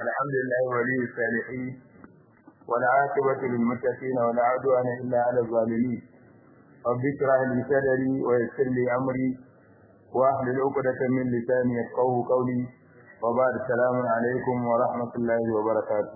الحمد لله ولي الصالحين والعاقبة للمتقين ولا عدوان إلا على الظالمين رب اشرح لي صدري ويسر لي أمري واحلل عقدة من لساني يفقهوا قولي وبعد السلام عليكم ورحمة الله وبركاته.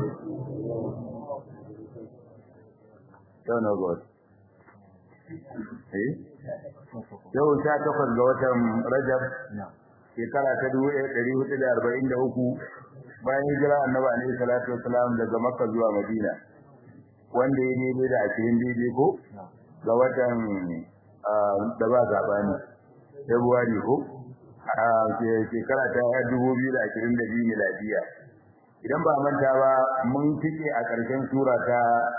Yau 18 ga watan Rajab shekara ta 1443 bayan hijira Annabi alaihi salatu wasalam daga Makka zuwa Madina, wanda ya daidai da 20 daidai ko ga watan da ba zabani February ko a shekara ta 2022 miladiya. Idan ba manta ba mun fice a ƙarshen sura ta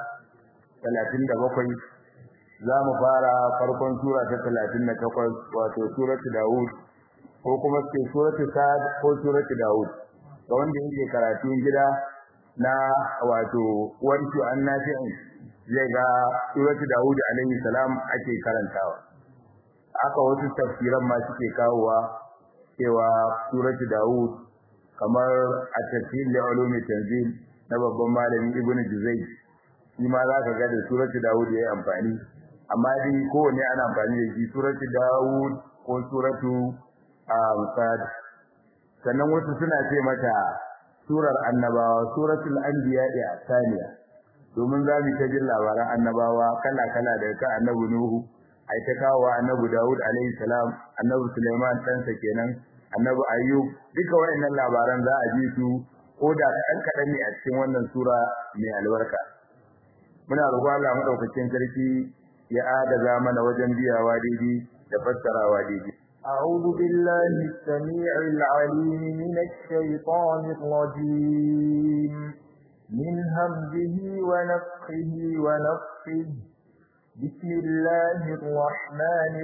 37, za mu fara farkon sura ta 38 wato suratu Dawud ko kuma sai suratu Sa'd ko suratu Dawud. Ga wanda yake karatun gida na wato wancu annafi'in zai ga suratu Dawud alaihi salam ake karantawa. Aka wasu tafsiran ma suke kawowa cewa suratu Dawud kamar at-tafsir li ulumi tanzil na babban malami Ibn Juzay shi ma za ka ga da suratu Dawud yayi amfani, amma dai kowanne ana amfani da shi suratu Dawud ko suratu Sa'd. Sannan wasu suna ce mata surar annabawa, suratul anbiya saniya, domin za mu ta jin labaran annabawa kala-kala daga kan annabi Nuhu, ai ta kawo annabi Dawud alaihi salam, annabi Sulaiman ɗansa kenan, annabi Ayyub, duka waɗannan labaran za a ji su ko da kaɗan ne a cikin wannan sura mai albarka. Muna roƙon Allah madaukakin sarki ya adaza mana wajen biyawa daidai da fassarawa daidai. أعوذ بالله السميع العليم من الشيطان الرجيم من همزه ونفخه ونفخه. بسم الله الرحمن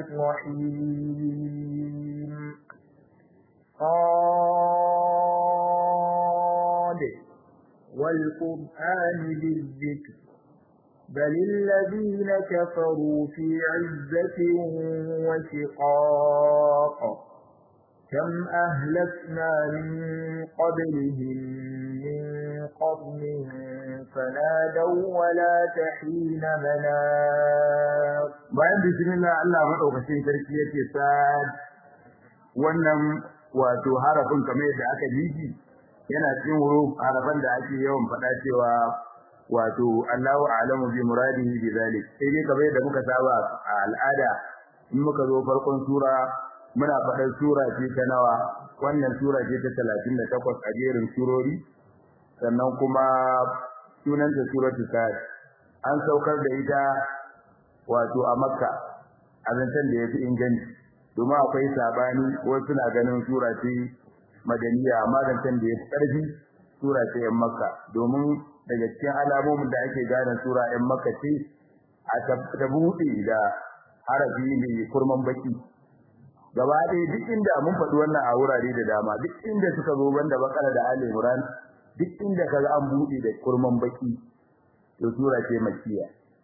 الرحيم. صاد والقرآن بالذكر بل الذين كفروا في عزة وشقاق. كم أهلكنا من قبلهم من قرن فنادوا ولا تحين مناص. bayan bismillah Allah madaukakin sarki yake sad, wannan wato harafin kamar yadda aka ji yana cikin huruf harafan da ake yawan faɗa cewa wato Allahu a'lamu bi muradihi bi zalik. Sai dai kamar yadda muka saba a al'ada in muka zo farkon sura muna faɗar sura ce ta nawa, wannan sura ce ta 38 a jerin surori, sannan kuma sunanta suratul Sa'd. An saukar da ita wato a Makka a zancen da yafi inganci, domin akwai sabani wasu na ganin sura ce madaniya, amma zancen da yafi ƙarfi sura ce yan Makka, domin daga cikin alamomin da ake gane sura ɗin Makka ce a tabbuɗe da harafi mai kurman baki. Gaba ɗaya duk inda mun faɗi wannan a wurare da dama, duk inda suka zo banda Bakara da Ali Imran, duk inda kaga an buɗe da kurman baki to sura ce makkiya.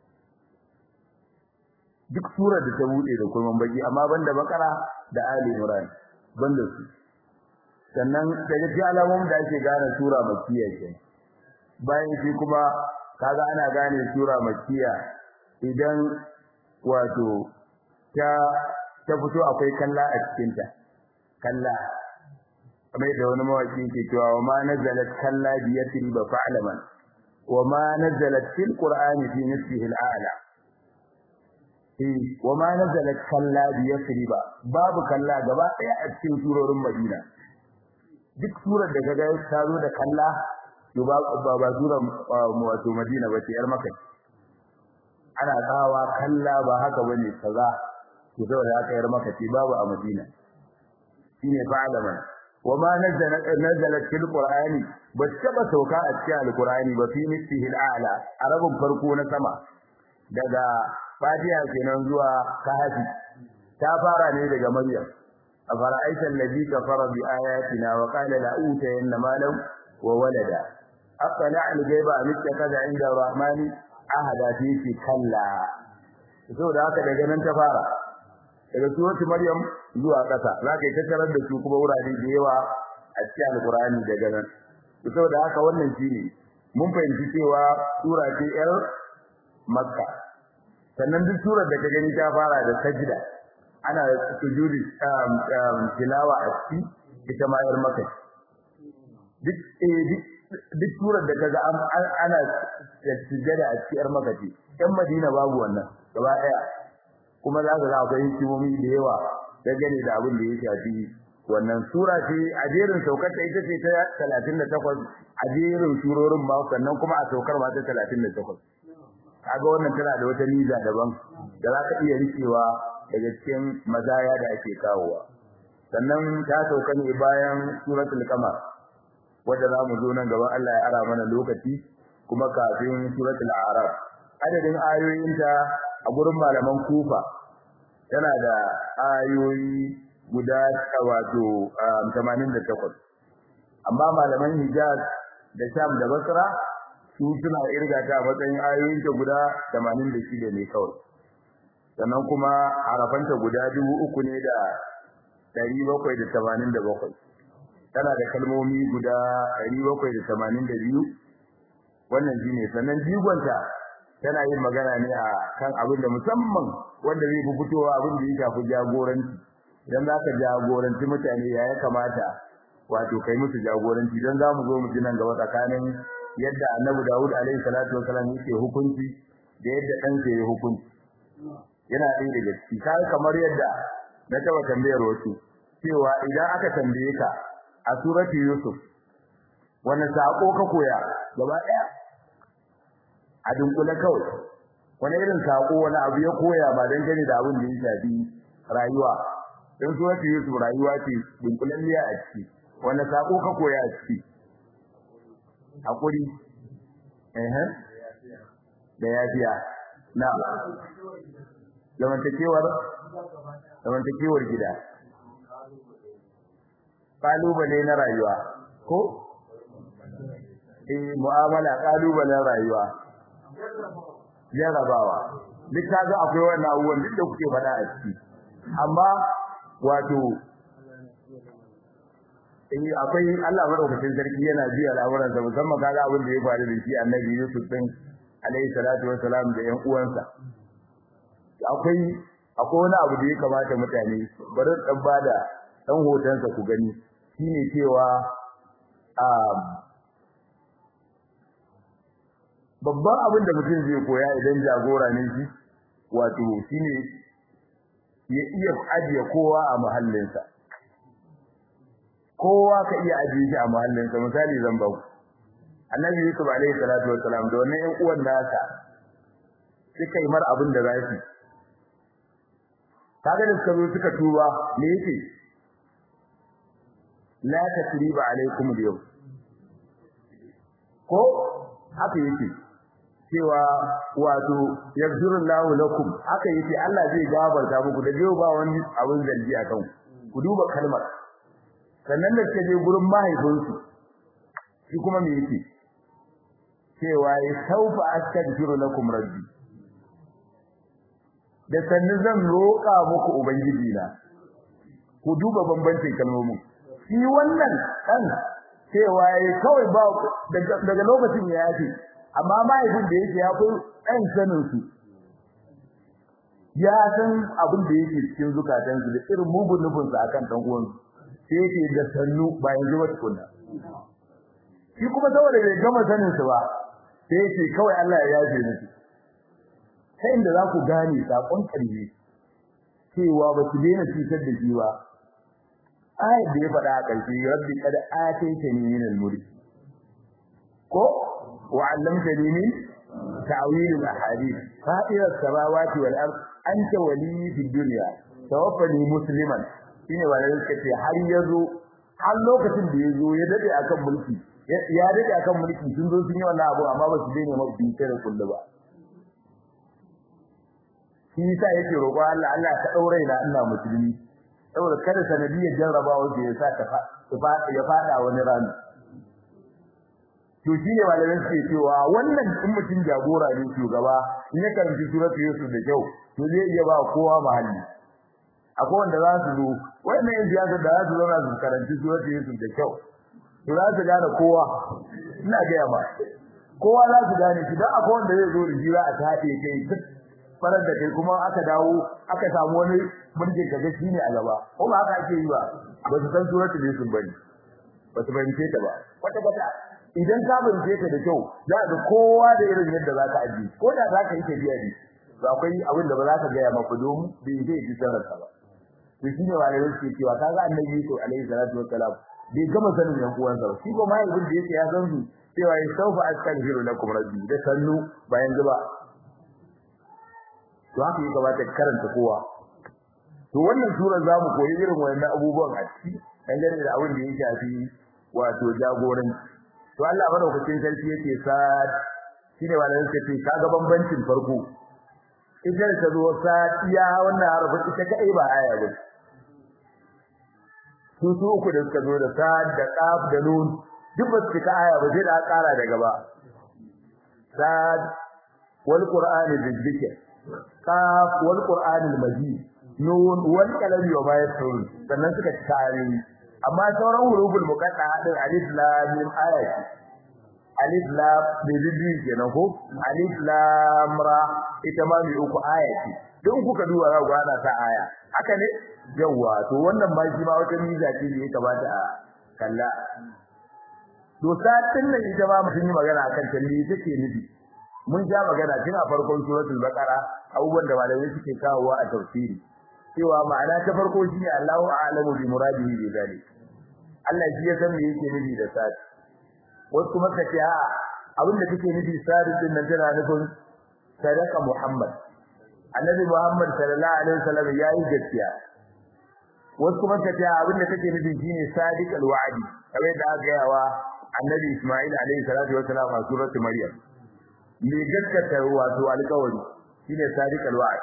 Duk surar da ta buɗe da kurman baki, amma banda Bakara da Ali Imran, banda su. Sannan daga cikin alamomin da ake gane sura makkiya ce. Bayan shi kuma kaga ana gane sura makkiya idan wato ta fito akwai kalla a cikin ta, kalla kamar da wani mawaki yake cewa wa ma nazalat kalla bi yatriba fa'laman wa ma nazalat fil qur'ani fi nisbihi al'ala. wa ma nazalat kalla bi yatriba, babu kalla gaba daya a cikin surorin Madina. Duk surar da kaga ta zo da kalla to ba zuwa wato Madina ba ce, yar Makka. Ana tsawa kalla ba haka bane kaza, to saboda haka yar Makka ce, babu a Madina. Shine fa'alaman wama nazalat fil qur'ani, ba taba sauka a cikin alqur'ani ba fi mislihi al'ala, arabun farko na sama daga Fatiha kenan zuwa Kahfi, ta fara ne daga Maryam. afara'aita allazi kafara bi ayatina wa qala la utayanna malan wa walada aqala al-ghaiba am ittakaza 'inda ar-rahmani ahada fi kalla. Saboda haka daga nan ta fara, daga suratul Maryam zuwa ƙasa, zaka yi tattarar da su kuma wurare da yawa a cikin Alƙur'ani daga nan. saboda haka wannan shine mun fahimci cewa sura ce yar Makka sannan duk surar da ka gani ta fara da sajda ana sujudi tilawa a ciki ita ma yar Makka duk surar da kaga ana sujada a cikin yar Makka ce ɗan Madina babu wannan gaba daya kuma za ka ga akwai hikimomi da yawa dangane da abin da ya shafi wannan sura ce a jerin saukar ta ita ce ta 38 a jerin surorin ba sannan kuma a saukar ma ta 38 kaga wannan tana da wata niza daban da za ka iya rikewa daga cikin mazaya da ake kawowa sannan ta sauka ne bayan suratul qamar wanda za mu zo nan gaban Allah ya ara mana lokaci kuma kafin suratul a'raf adadin ayoyinta a gurin malaman kufa tana da ayoyi guda wato 88 amma malaman hijaz da sham da basra su suna irga ta matsayin ayoyin ta guda 86 ne kawai sannan kuma harafanta guda 3000 ne da 787 tana da kalmomi guda 782 wannan shine sannan jigonta tana yin magana ne a kan abin da musamman wanda zai fitowa abin da ya shafi jagoranci idan zaka jagoranci mutane ya kamata wato kai musu jagoranci dan zamu zo mu ji nan gaba tsakanin yadda Annabi Dawud alaihi salatu wasallam yake hukunci da yadda dan ke hukunci yana ɗaya daga ciki kai kamar yadda na taba tambayar wasu cewa idan aka tambaye ka a surati Yusuf wannan sako ka koya gaba daya a dunkule kawai wani irin sako wani abu ya koya ba dan gani da abin da ya shafi rayuwa dan surati Yusuf rayuwa ce dunkulalliya a ciki wanda sako ka koya a ciki hakuri da yafiya na zamantakewar gida kalubale na rayuwa ko mu'amala kalubalen rayuwa jarabawa duk kaga akwai wannan abubuwan duk da kuke faɗa a ciki amma wato akwai Allah madaukakin sarki yana biya al'amuran sa musamman kaga abin da ya faru da shi Annabi Yusuf din alayhi salatu wassalam da ƴan uwansa akwai wani abu da ya kamata mutane bari dan bada dan hotonsa ku gani shine cewa babban abin da mutum zai koya idan jagora ne shi wato shine ya iya ajiye kowa a muhallinsa kowa ka iya ajiye shi a muhallinsa misali zan ba ku Annabi Yusuf alaihi salatu wassalam da wannan ƴan uwan nasa suka yi mar abin da zai kaga da suka zo suka tuba me yake la tasriba alaikum al-yawm ko haka yake cewa wato yaghfirullahu lakum haka yake Allah zai gafarta muku da jiyo ba wani abin zargi akan ku duba kalmar sannan da ke je gurin mahaifinsu shi kuma me yake cewa ya saufa astaghfiru lakum rabbi da sannan zan roƙa muku ubangiji na ku duba bambancin kalmomin shi wannan dan cewa ya kawai ba daga lokacin ya yace amma mahaifin da yake ya fi ɗan sanin su ya san abin da yake cikin zukatansu da irin mugun nufinsu akan ɗan uwansu sai yake da sannu ba yanzu ba tukunna shi kuma saboda bai gama sanin su ba sai yake kawai Allah ya yafe musu sai inda za ku gane sakon ƙarfi cewa ba su daina cutar da shi ba ayat da ya faɗa a ƙarshe rabbi qad ataytani min al-mulk ko wa 'allamtani min ta'wil al-ahadith fatir as-samawati wal ard anta waliyyi fid dunya tawaffani musliman shine ba da kace har yazo har lokacin da yazo ya dade akan mulki ya dade akan mulki sun zo sun yi wannan abu amma ba su daina mafi da kullu ba shi yasa yake roƙo Allah Allah ka daure ina ina musulmi saboda kada sanadiyar jarrabawa da yasa ya fada wani rami to shine malamin suke cewa wannan in mutum jagora ne shugaba in ya karanci suratu Yusuf da kyau to zai iya ba kowa mahalli akwai wanda za su zo wannan siyasa da za su zauna su karanci suratu Yusuf da kyau to za su gane kowa ina ga yamma kowa za su gane shi dan akwai wanda zai zo da jira a tafe kai duk farar da kai kuma aka dawo aka samu wani mulkin kaga shine a gaba ko ba haka ake yi ba ba su san suratul yusuf bane ba su bayyance ta ba kwata kwata idan ka bayyance ta da kyau za ka kowa da irin yadda za ka aji ko da za ka yi tafiya ne to akwai abin da ba za ka ga yamma ku domin bai zai ji sarrafa ba to shine walarin suke cewa kaga annabi to alaihi salatu wassalam bai gama sanin yan uwansa ba shi ko mai ibn da yake ya san su cewa ya saufa astaghfiru lakum rabbi da sannu bayan zuba to haka yake ba ta karanta kowa to wannan sura zamu koyi irin wannan abubuwan a ciki dangane da abin da ya shafi wato jagoran to Allah madaukakin sarki yake sad shine walarin suke ce kaga bambancin farko idan ta zo sad iya wannan harafin ita kai ba aya ba su uku da suka zo da sad da qaf da nun duk ba su aya ba sai da ƙara da gaba sad wal qur'ani dhikr qaf wal qur'ani al majid nun wal kalami wa bayat sun sannan suka tare amma sauran huruful muqatta'a din alif lam mim ayati alif lam bibi kenan ko alif lam ra ita ma mai uku ayati don kuka duba za ku ana ta aya haka ne yawa to wannan ma shi ma wata miza ce ne ya kamata a kalla to satin nan ita ma mun yi magana akan ta ne take nufi mun ja magana tun a farkon suratul baqara abubuwan da malamai suke kawowa a tafsiri cewa ma'ana ta farko shine Allahu a'lamu bi muradihi bi zalik Allah shi ya san me yake nufi da sati wasu kuma kace a abin da take nufi sati din nan tana nufin sadaka Muhammad annabi Muhammad sallallahu alaihi wasallam yayi gaskiya wasu kuma kace abin da take nufi shine sadiqal wa'di kamar da aka yawa annabi Isma'il alaihi salatu wasallam a suratul Maryam me gaskata wato alƙawari shine sadiqal wa'd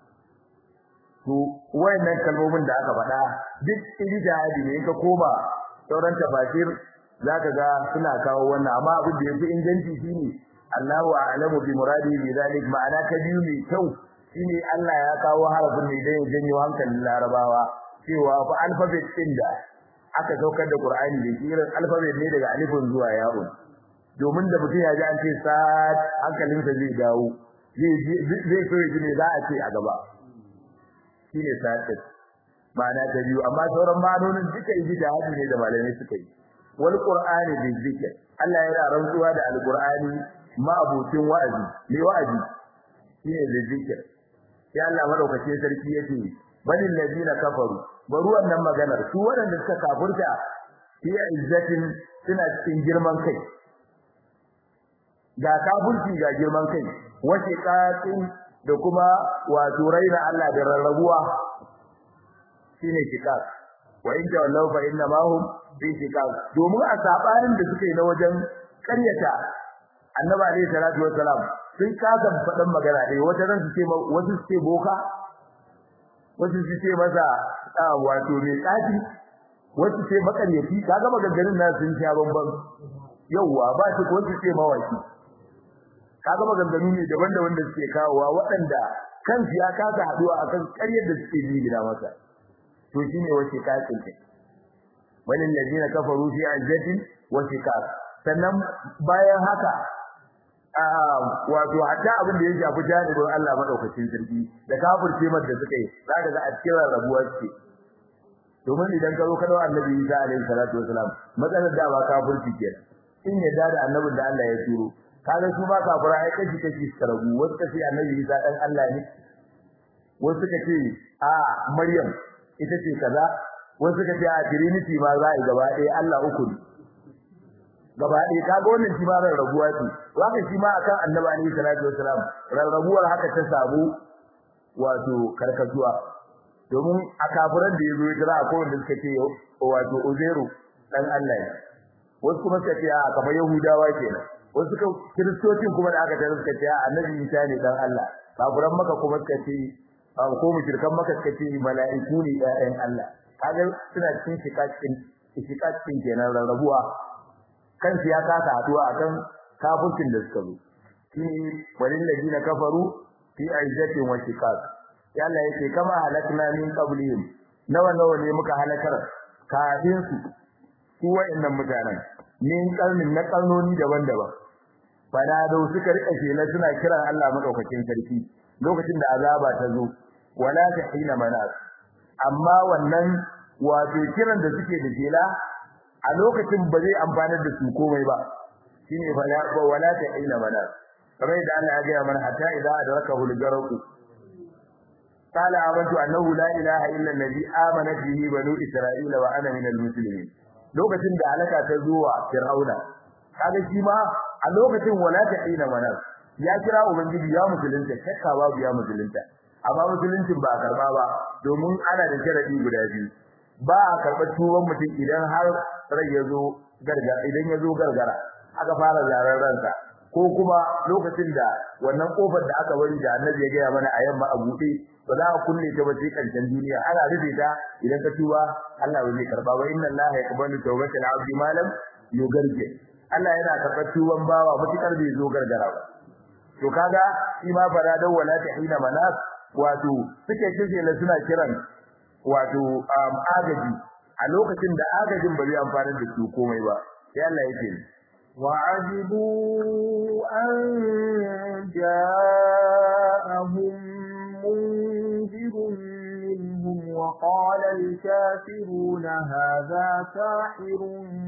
to wayannan kalmomin da aka faɗa duk ijtihadi ne ka koma sauran tafsir zaka ga suna kawo wannan amma abin da yafi inganci shine Allahu a'lamu bi muradi bi zalik ma'ana ka biyu ne kyau shine Allah ya kawo harafin ne dan ya janyo hankalin Larabawa cewa fa alphabet din da aka saukar da Qur'ani da irin alphabet ne daga alifun zuwa ya'un domin da mutum ya ji an ce sad hankalinsa zai dawo zai so ya ji me za a ce a gaba shine sad ma'ana ta biyu amma sauran ma'anonin duka yi da hadi ne da malamai suka yi wal qur'ani bi zikr Allah yana rantsuwa da alqur'ani ma abucin wa'azi ne wa'azi shine da zikr sai Allah madaukake sarki yake balil ladina kafaru bari wannan maganar su waɗanda suka kafurta fi izzatin suna cikin girman kai ga kafirci ga girman kai wace qatin da kuma wato raina Allah da rarrabuwa shine shiqaq wa in tawallaw fa inna ma hum fi shiqaq domin a sabanin da suke na wajen ƙaryata annabi alayhi salatu wassalam sun kasa faɗan magana dai wata ran su ce wasu su ce boka wasu su ce masa wato mai tsafi wasu ce makaryaci kaga maganganun na sun sha bamban yauwa ba shi ko su ce mawaki kaga maganganu ne daban da wanda suke kawowa waɗanda kansu ya kasa haduwa akan ƙaryar da suke yi gida masa to shine wace kafin kai walil ladina kafaru fi azzatin wa shiqaq sannan bayan haka wato hatta abin da ya shafi janibin Allah madaukakin sarki da kafirce mar da suka yi zaka ga a cikin rabuwa ce domin idan ka zo ka dawo annabi Isa alaihi salatu wasalam matsalar da ba kafirci kenan in yadda da annabin da Allah ya turo kaga su ba kafira ai kashi kashi suka rabu wasu kace annabi Isa dan Allah ne wasu kace a Maryam ita ce kaza wasu kace a Trinity ma za a gaba ɗaya Allah uku ne gaba ɗaya kaga wannan shi ma rarrabuwa ce waka shi ma akan annabi alaihi salatu wasalam rarrabuwar haka ta samu wato karkatuwa domin a kafiran da yazo ya akwai wanda suka ce wato Uzairu dan Allah ne wasu kuma suka ce a kamar Yahudawa kenan wasu kiristocin kuma da aka tare suka ce annabi Isa ne dan Allah kafiran maka kuma suka ce ko mushrikan maka suka ce mala'iku ne ɗayan Allah kaga suna cikin shikakin kenan rarrabuwa kansu ya kasa haduwa akan kafircin da suka zo shi walil ladina kafaru fi aizatin wa shiqaq ya Allah yake kama halakna min qablihim nawa ne muka halakar kafin su su wa'annan mutanen min karnin na karnoni daban-daban fanado suka rika shela suna kiran Allah madaukakin sarki lokacin da azaba ta zo wala tahina manas amma wannan wato kiran da suke da shela a lokacin ba zai amfanar da su komai ba shine wala tahina manas kamar da Allah ya ga mana hatta idza adrakahu al-gharq qala amantu annahu la ilaha illa alladhi amanat bihi banu isra'ila wa ana minal muslimin lokacin da alaka ta zuwa fir'auna kaga shi ma a lokacin wala ta'ina manas ya kira ubangiji ya musulunta shakka babu ya musulunta amma musuluncin ba a karba ba domin ana da sharadi guda biyu ba a karba tuban mutum idan har rai yazo gargara aka fara zarar ransa ko kuma lokacin da wannan kofar da aka bari da Annabi ya gaya mana a yamma a buɗe ba za a kulle ta ba sai kancan duniya ana rufe ta idan ka tuba Allah ba zai karba ba inna Allah yaqbalu tawbatal 'abdi ma lam yugargir Allah yana karɓar tuban bawa mutukar bai zo gargara ba to kaga shi ma faradan wala tahina manas wato suke kije suna kiran wato agaji a lokacin da agajin ba zai amfana da su komai ba sai Allah yake وعجبوا أن جاءهم منذر منهم وقال الكافرون هذا ساحر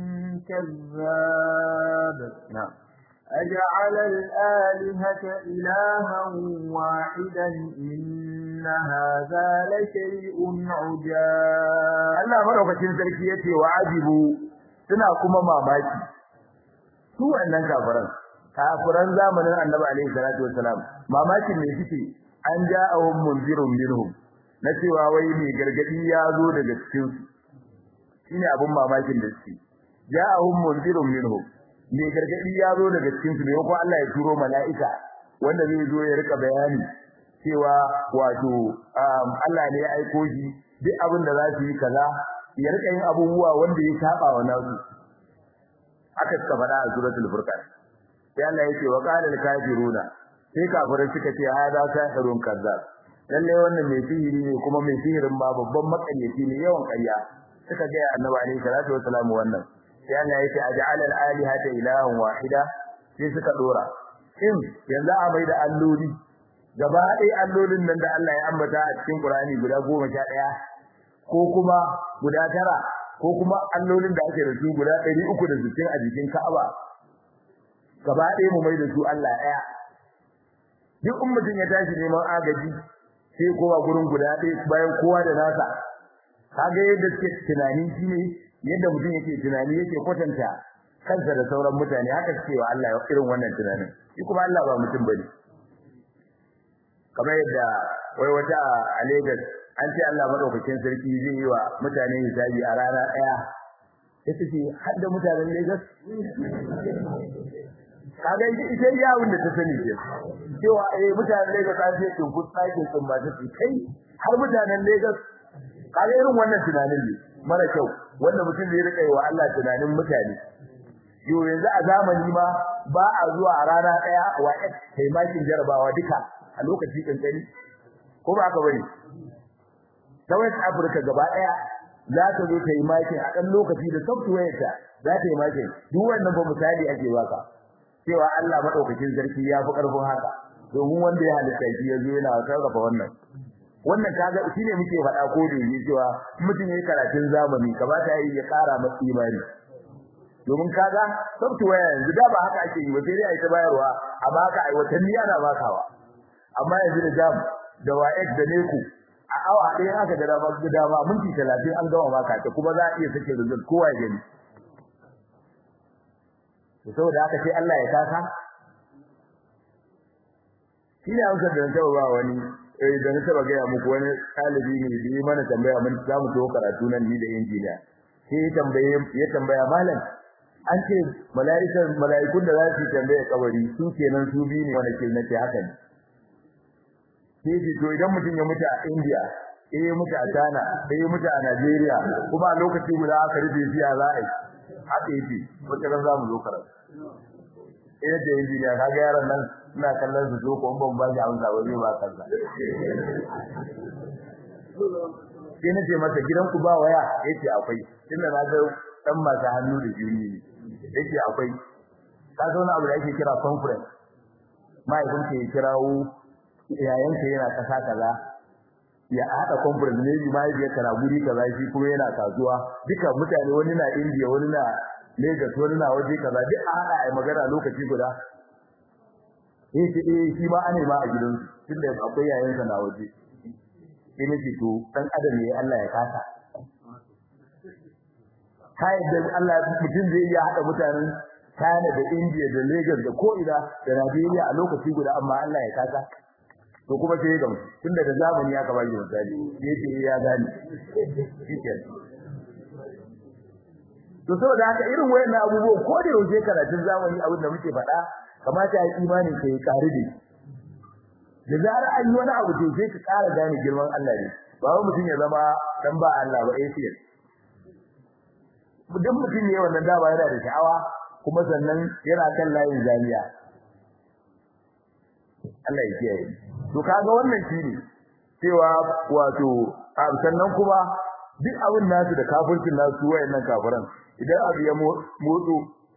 كذاب نعم أجعل الآلهة إلها واحدا إن هذا لشيء عجاب الله مدوكacin sarki yace wa'ajibu suna kuma mamaki su wannan kafiran zamanin Annabi alaihi salatu wassalam mamakin ne suke an ja'ahum munzirun minhum na cewa wai ne gargadi ya zo daga cikin su shine abun mamakin da suke ja'ahum munzirun minhum ne gargadi ya zo daga cikin su ne ko Allah ya turo mala'ika wanda zai zo ya rika bayani cewa wato Allah ne ya aiko shi duk abin da za su yi kaza ya rika yin abubuwa wanda ya saba wa nasu aka suka faɗa a suratul furqan sai Allah yake wa qala al-kafiruna sai kafirai suka ce hada sahirun kazzab lalle wannan mai sihiri ne kuma mai sihirin ba babban makaryaci ne yawan ƙarya suka ga Annabi alaihi salatu wasallam wannan sai Allah yake aj'al al-alihata ilahan wahida sai suka dora in yanzu a bai da alloli gaba ɗaya allolin nan da Allah ya ambata a cikin Qur'ani guda 11 ko kuma guda 9 ko kuma allolin da ake da su guda 360 a jikin Ka'aba gaba ɗaya mu mai da su Allah ɗaya duk ummatin ya tashi neman agaji sai kowa gurin guda ɗaya bayan kowa da nasa kaga yadda suke tunani shine yadda mutum yake tunani yake kwatanta kansa da sauran mutane haka suke wa Allah irin wannan tunanin shi kuma Allah ba mutum bane kamar yadda wai wata a Lagos an ce Allah madaukakin sarki zai yi wa mutane hisabi a rana ɗaya sai ce har da mutanen Lagos kaga ita yawun da ta sani ke cewa mutanen Lagos an ce kin kutsake sun ba ta kai har mutanen Lagos kaga irin wannan tunanin ne mara kyau wanda mutum zai rika yi wa Allah tunanin mutane yo yanzu a zamani ma ba a zuwa a rana daya wa kai makin jarabawa duka a lokaci kankani ko ba ka bane ta West Africa gaba daya za ta zo ta yi makin a kan lokaci da software ta za ta yi makin duk wannan ba misali ake baka cewa Allah madaukakin sarki ya fi karfin haka domin wanda ya halitta shi yazo yana sarrafa wannan kaga shine muke faɗa ko da yake cewa mutum yayin karatun zamani kamata yayi ya ƙara masa imani domin kaga software yanzu da ba haka ake yi ba sai dai ai ta bayarwa amma haka ai watanni ana bakawa amma yanzu da jam da wa'ek da neku a awa ɗaya aka da dama minti 30 an gama baka ta kuma za a iya sake result kowa ya gani saboda haka sai Allah ya kasa shi ne amsar da ta ba wani da na taba gaya muku wani ɗalibi ne da yi mana tambaya mun za mu to karatu nan ni da injiniya sai ya tambaya malam an ce mala'ikun da za su tambaya kabari su kenan su bi ne wanda ke nace haka ne sai ce to idan mutum ya mutu a India ya mutu a China ya mutu a Nigeria kuma a lokaci guda aka rufe shi a za'a haka yake wata ran za mu zo karatu da injiniya kaga yaron nan ina kallon su zo ko ban ba shi amsa ba zai ba kansa sai nace masa gidan ku ba waya yace akwai tunda na ga dan masu hannu da jini ne yake akwai ka zo na abu da ake kira conference mahaifin ke kirawo yayanka yana kasa kaza ya hada conference ne bi mahaifiyar kana guri kaza shi kuma yana kasuwa duka mutane wani na India wani na Lagos wani na waje kaza duk a hada ai magana lokaci guda shi ma ane ma a gidansu tunda akwai yayansa na waje sai nake to dan adam ne Allah ya kasa kai da Allah mutum zai iya hada mutanen China da India da Lagos da ko'ina da Nigeria a lokaci guda amma Allah ya kasa to kuma sai ga tunda da zamani ya kaba misali yace ya gani shikenan to saboda haka irin wayannan abubuwan ko da yaushe karatun zamani abin da muke faɗa kamata ya imanin ka ya kare da zarar an yi wani abu to sai ka ƙara gane girman Allah ne ba wai mutum ya zama dan ba Allah ba atheist duk mutum ne wannan da ba yana da sha'awa kuma sannan yana kan layin zaniya Allah ya kiyaye to kaga wannan shine cewa wato sannan kuma duk abin nasu da kafircin nasu wayannan kafiran idan abu ya motsu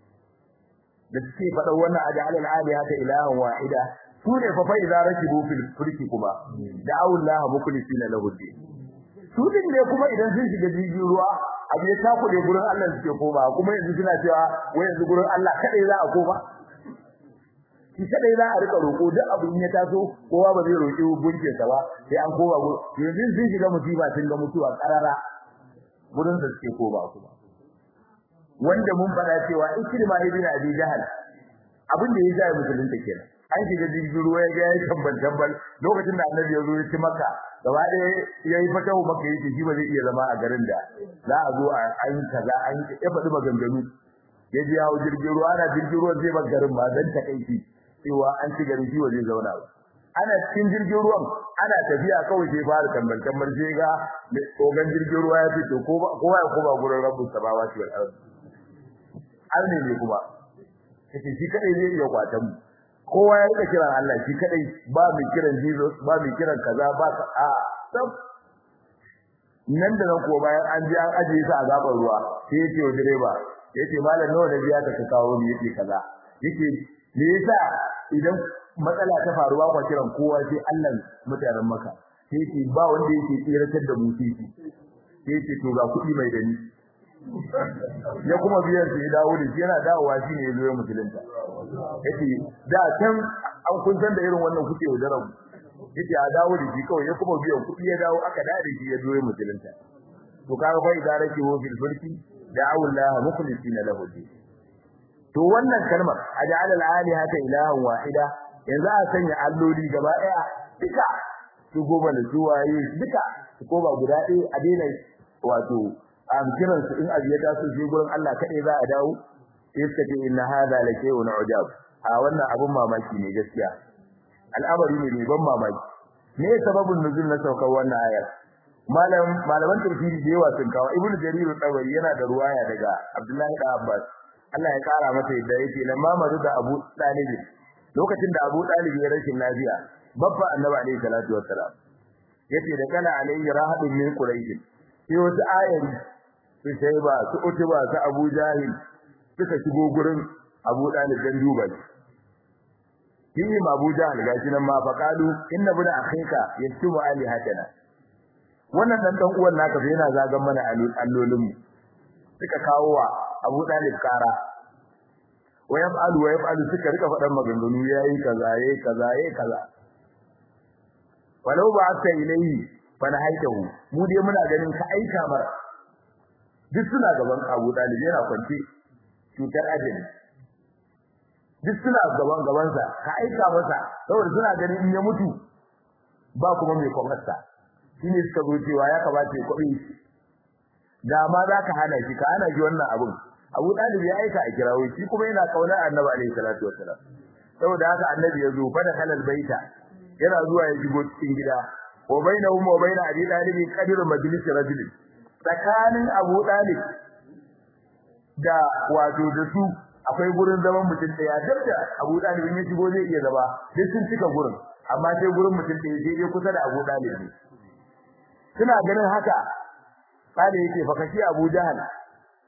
da suke faɗa wannan ajal al-alihata ilahan wahida sune fa fa idza rakibu fil fulki kuma da Allah mukhlisina lahu din su din ne kuma idan sun shiga jirgin ruwa abu ya takude gurin Allah suke koma kuma yanzu suna cewa wai yanzu gurin Allah kadai za a koma shi kadai za a rika roko duk abu in ya taso kowa ba zai roki gunkin sa ba sai an koma yanzu sun shiga musiba sun ga mutuwa karara gurin da suke koma kuma wanda mun fada cewa Ikrima ibn Abi Jahl abin da ya zai musulunta kenan an shiga jirgin ruwa ya ga ya tambal lokacin da Annabi ya zo ya ci Makka gaba ɗaya yayi fatahu Makka yake shi ba zai iya zama a garin da za a zo a an kaza an ya faɗi maganganu ya ji hawo jirgin ruwa ana jirgin ruwa zai bar garin ba dan takeici cewa an ci garin shi ba zai zauna ba ana cikin jirgin ruwan ana tafiya kawai sai fara tambal sai ga tsogan jirgin ruwa ya fito kowa ya koma gurin Rabbus samawati wal ardh arne ne kuma kace shi kadai zai iya kwatan mu kowa ya rika kiran Allah shi kadai ba mai kiran Jesus ba mai kiran kaza ba a sab nan da nan ko bayan an ji an aje sa a gaban ruwa sai yace wa direba yace malam nawa da biya ka kawo ni yace kaza yace me yasa idan matsala ta faru ba kwa kiran kowa sai Allah mutanen maka sai yace ba wanda yake tsiratar da mu sai yace to ga kuɗi mai dani ya kuma biyar sai dawo da yana dawowa shine yazo ya musulunta yace da can an kun san da irin wannan kuke wadaran yace a dawo da shi kawai ya kuma biyan kudi ya dawo aka dade shi ya zo ya musulunta to kaga fa idan rake wo fil fulki da'u Allah mukhlisina lahu din to wannan kalmar aj'al al-alihata ilahan wahida yanzu a sanya alloli gaba daya duka su goba da zuwaye duka su ko ba guda ɗaya a daina wato am kiran su in abiya ta su je gurin Allah kadai za a dawo sai suka ce inna hadha la shay'un ujab a wannan abun mamaki ne gaskiya al'amari ne mai ban mamaki me sababin nuzul na saukar wannan ayar malaman tafsiri da yawa sun kawo ibnu jarir al-tabari yana da ruwaya daga abdullahi da abbas Allah ya kara masa yadda yake lamma maru da abu talib lokacin da abu talib ya rashin lafiya babba annabi alaihi salatu wassalam yace da kana alaihi rahadun min quraish sai wasu ayari su sai ba su utuba su abu jahil suka shigo gurin abu talib dan duba shi Abu Jahl gashi nan ma faqalu inna buna akhika yatubu alihatana wannan dan uwan naka fa yana zagan mana allolin mu suka kawo wa Abu Talib kara wayaf'alu suka rika fadan maganganu yayi kaza yayi kaza yayi kaza walau ba'atha ilayhi fa nahaitahu mu dai muna ganin ka aika mar duk suna gaban Abu Talib yana kwance cutar ajali duk suna gabansa ka aika masa saboda suna ganin in ya mutu ba kuma mai kwamarsa shine suka zo cewa ya kamata ya kwabe shi da ma za ka hana shi ka hana shi wannan abun Abu Talib ya aika a kirawo shi kuma yana kaunar Annabi alaihi salatu wassalam saboda haka Annabi ya zo fada halal baita yana zuwa ya shigo cikin gida wa bainahum wa bain Abi Talib qadiru majlis rajul tsakanin Abu Talib da wato da su akwai gurin zaman mutum daya dabda Abu Talib in ya shigo zai iya zaba duk sun cika gurin amma sai gurin mutum daya dai kusa da Abu Talib ne suna ganin haka kale yake fa kashi Abu Jahal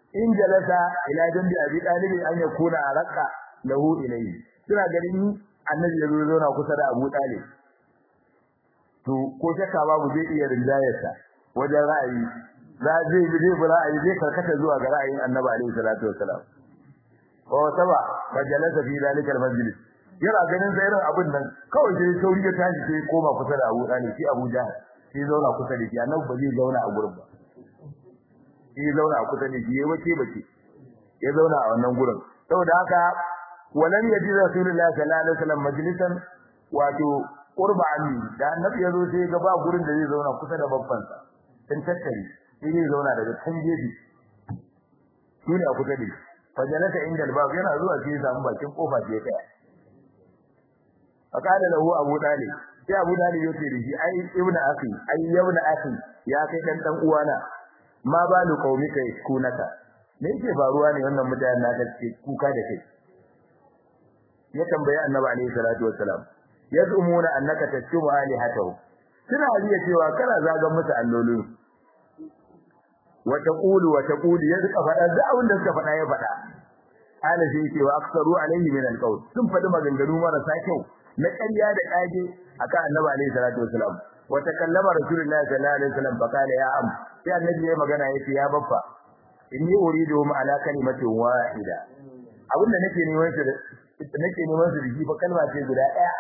in jalasa ila jambi abi talib an yakuna arqa lahu ilayhi suna ganin annabi ya zo na kusa da Abu Talib to ko shakka babu zai iya rinjayarsa wajen ra'ayi zai karkata zuwa ga ra'ayin annabi alaihi salatu wassalam wa saba fajalasa fi dalika almasjid yana ganin sai irin abin nan kawai sai sauri ya tashi sai koma kusa da Abu Talib shi Abu Jahl sai zauna kusa da shi annabi ba zai zauna a gurin ba sai zauna a kusa da shi yayi bace ya zauna a wannan gurin saboda haka walam yaji rasulullahi sallallahu alaihi wasallam majlisan wato qurba anni da annabi yazo sai ga ba gurin da zai zauna kusa da babban sa in tattare sai zai zauna daga kan gefe shine a kusa da shi fajalata inda albab yana zuwa sai ya samu bakin kofa sai ya tsaya fakala lahu Abu Talib sai Abu Talib yace da shi ai ibnu akhi ya kai dan uwana ma balu qaumika kunaka me yake faruwa ne wannan mutanen naka ce kuka da kai ya tambaye annabi alaihi salatu wassalam yazumuna annaka tashubu alihatahu suna riya cewa kana zagan musu allolin wa taqulu ya duka fada da abin da suka fada ya fada ala sai ce wa aksaru alaihi min alqawl sun fadi maganganu marasa kyau na ƙarya da kage akan annabi alaihi salatu wassalam wa takallama rasulullahi sallallahu alaihi wasallam faqala ya am sai annabi ya magana yace ya baffa inni uridu ma ala kalimatin wahida abinda nake neman su da shi fa kalma ce guda daya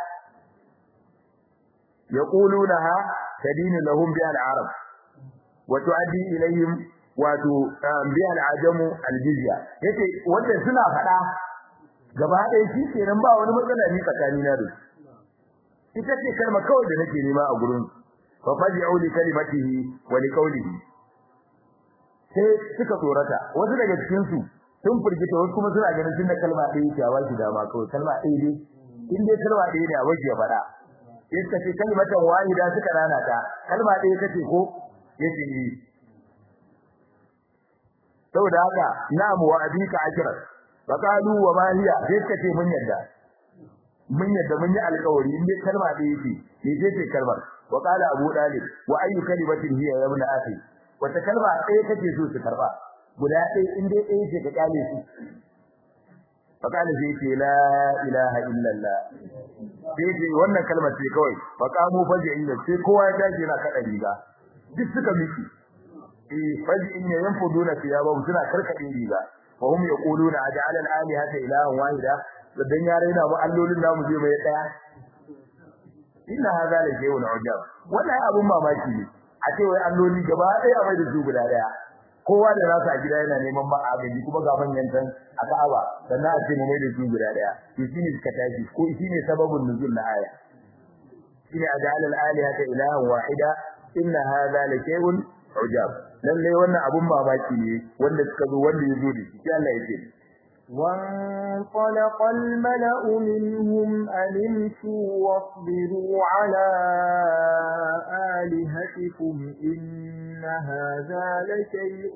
yaqulunaha tadinu lahum bi al-arab wa tuaddi ilayhim wa bi al-ajamu al-jizya yace wanda suna fada gaba ɗaya shi kenan ba wani matsala ni tsakani na da ita ce kalma kawai da nake nema a gurin fa fadi'u li kalimatihi wa li qawlihi sai suka tsorata wasu daga cikin su sun furgita wasu kuma suna ganin tunda kalma ɗaya yake a washi dama kawai kalma ɗaya dai in dai kalma ɗaya ne a washi ya faɗa yadda ce kalmatan wahida suka rana ta kalma ɗaya kace ko yace ni saboda haka na'am wa abika akira fa qalu wa ma hiya yadda ce mun yadda mun yi alƙawari in dai kalma ɗaya yake ne ce kalmar wa qala Abu Talib wa ayyu kalimatin hiya ya ibn akhi wata kalma ɗaya kake so su karba guda ɗaya in dai ɗaya ce ka kale su fakala sai ce la ilaha illallah sai ce wannan kalmar ce kawai faqamu faj'in sai kowa ya tashi yana kada riga duk suka miki faj'in yanfuduna thiyaba suna karkade riga wa hum yaquluna aj'ala al-alihata ilahan wahida dan ya raina mu allolin namu zai mai daya inna hadha la shay'un ujab wannan abun mamaki ne a ce wai alloli gaba ɗaya mai da su guda daya kowa da nasa a gida yana neman ba a gaji kuma ga manyan tan a Ka'aba sannan a ce mu mai da su guda daya to shine suka tashi ko shine sababun nuzul na aya shine ajal al-alihata ilahan wahida inna hadha la shay'un ujab lalle wannan abun mamaki ne wanda suka zo wanda ya zo da shi sai Allah ya ce وانطلق الملأ منهم أن امشوا واصبروا على آلهتكم إن هذا لشيء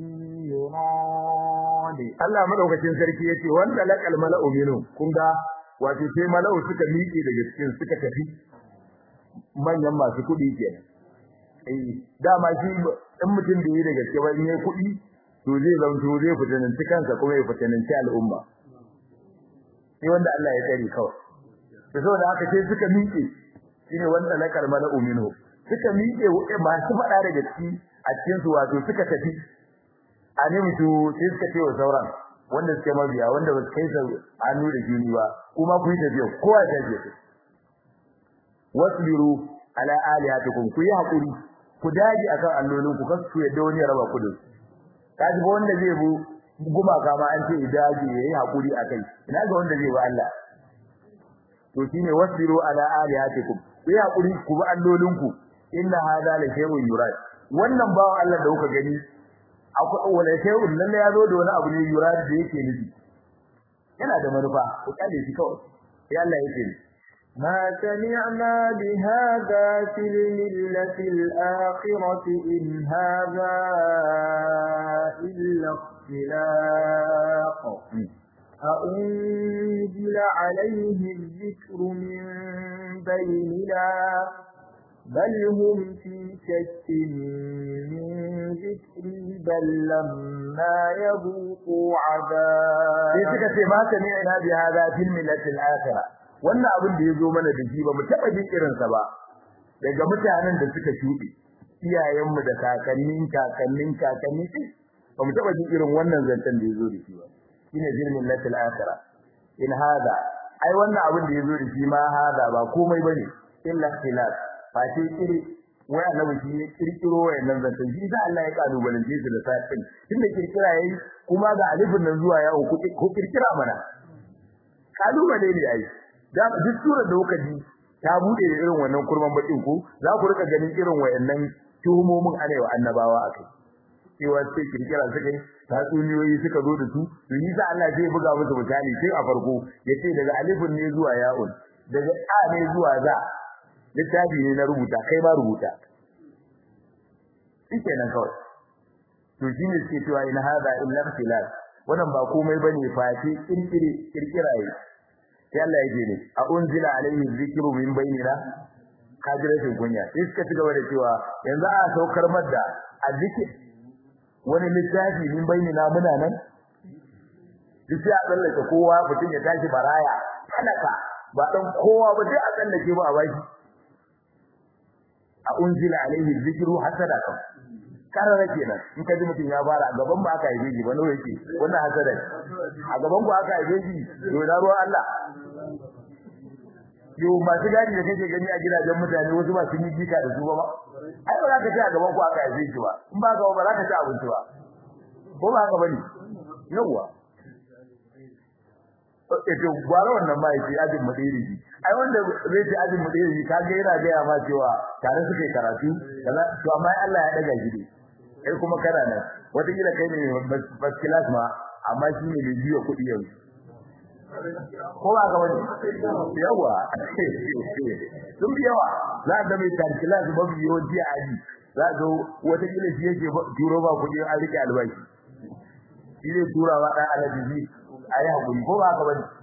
يراد Allah madaukakin sarki yace wanda lakal mala'u minhum kun ga wato sai mala'u suka miƙe daga cikin suka tafi manyan masu kuɗi kenan dama shi in mutum da yi da gaske ba in yayi kuɗi to zai zanto zai fitananci kansa kuma ya fitananci al'umma sai wanda Allah ya tsare kawai to saboda haka sai suka miƙe shine wanda lakal mala'u minhu suka miƙe masu faɗa da gaske a cikin su wato suka tafi a ne mutu sai suka ce wa sauran wanda suke mabiya wanda ba su kai sa hannu da jini ba kuma ku yi tafiya kowa ya tafi wasbiru ala alihatikum ku yi hakuri ku daji akan allolin ku kasu yadda wani ya raba ku da su kaji ba wanda zai bu gumaka ma an ce idaji yayi hakuri akai ina ga wanda zai ba Allah to shine wasbiru ala alihatikum ku yi hakuri ku bi allolinku inna hada la shay'un yurad wannan bawo Allah da kuka gani akwai wala shay'un lalle ya zo da wani abu ne yurad da yake nufi yana da manufa ku kale shi kawai sai Allah yake ما سمعنا بهذا في الملة الآخرة إن هذا إلا اختلاق أأنزل عليه الذكر من بيننا بل هم في شك من ذكري بل لما يذوقوا عذاب sai suka ce ma sami ina bi hada fil millatil akhirah wannan abin da yazo mana da shi ba mu taba jin irin sa ba daga mutanen da suka shuɗe iyayenmu da kakannin ba mu taba jin irin wannan zancen da yazo da shi ba shine fil millatil akhirah in hada ai wannan abin da yazo da shi ma hada ba komai bane illa khilaf fa sai kiri wai annabi shi ya kirkiro wayannan zancen shi da Allah ya kalubalance su da sa'in tunda kirkira yayi kuma ga alifin nan zuwa ya ko kirkira mana kalubale ne ai da duk surar da kuka ji ta bude da irin wannan kurman bakin ku za ku rika ganin irin wayannan tuhumomin anewa annabawa akai cewa sai kirkira suka yi tatsuniyoyi suka zo da su to yi sa Allah zai buga musu misali sai a farko yace daga alifin ne zuwa ya'un daga a ne zuwa za littafi ne na rubuta kai ma rubuta shikenan kawai to shine ce cewa in hada illa ikhtilaf wannan ba komai bane face kirkiraye sai Allah yake ne a unzila alaihi dhikru min bainina kajiratin kunya sai suka ci gaba da cewa yanzu a saukar madda a zikir wani littafi min bainina muna nan duk sai a tsallake kowa mutum ya tashi baraya talaka ba dan kowa ba dai a tsallake ba a baki a unzila alaihi dhikru hasada karara kenan in ka ji mutum ya fara a gaban ba aka yi shi ba nawa yake wannan hasada a gaban ku aka yi shi to da ruwan Allah yo masu gadi da kake gani a gidajen mutane wasu ba sun yi jika da su ba ai ba za ka ci a gaban ku aka yi shi ba in ba ka ba za ka ci abinci ba ko ba haka bane yawa to gwara wannan ma yake ajin madiri ai wanda zai ci ajin madiri ka ga yana ga ma cewa tare suke karatu kaza to amma Allah ya daga gidi kai kuma kana nan wata kila kai ne bas class ma amma shi ne da biyo kudi yanzu ko ba ga wani yawa sun bi yawa za ga mai tan class ba biyo ji aji za ga wata kila shi yake turo ba kudi an rike albashi shi ne turawa dan alaji ayi hakuri ko ba ka bane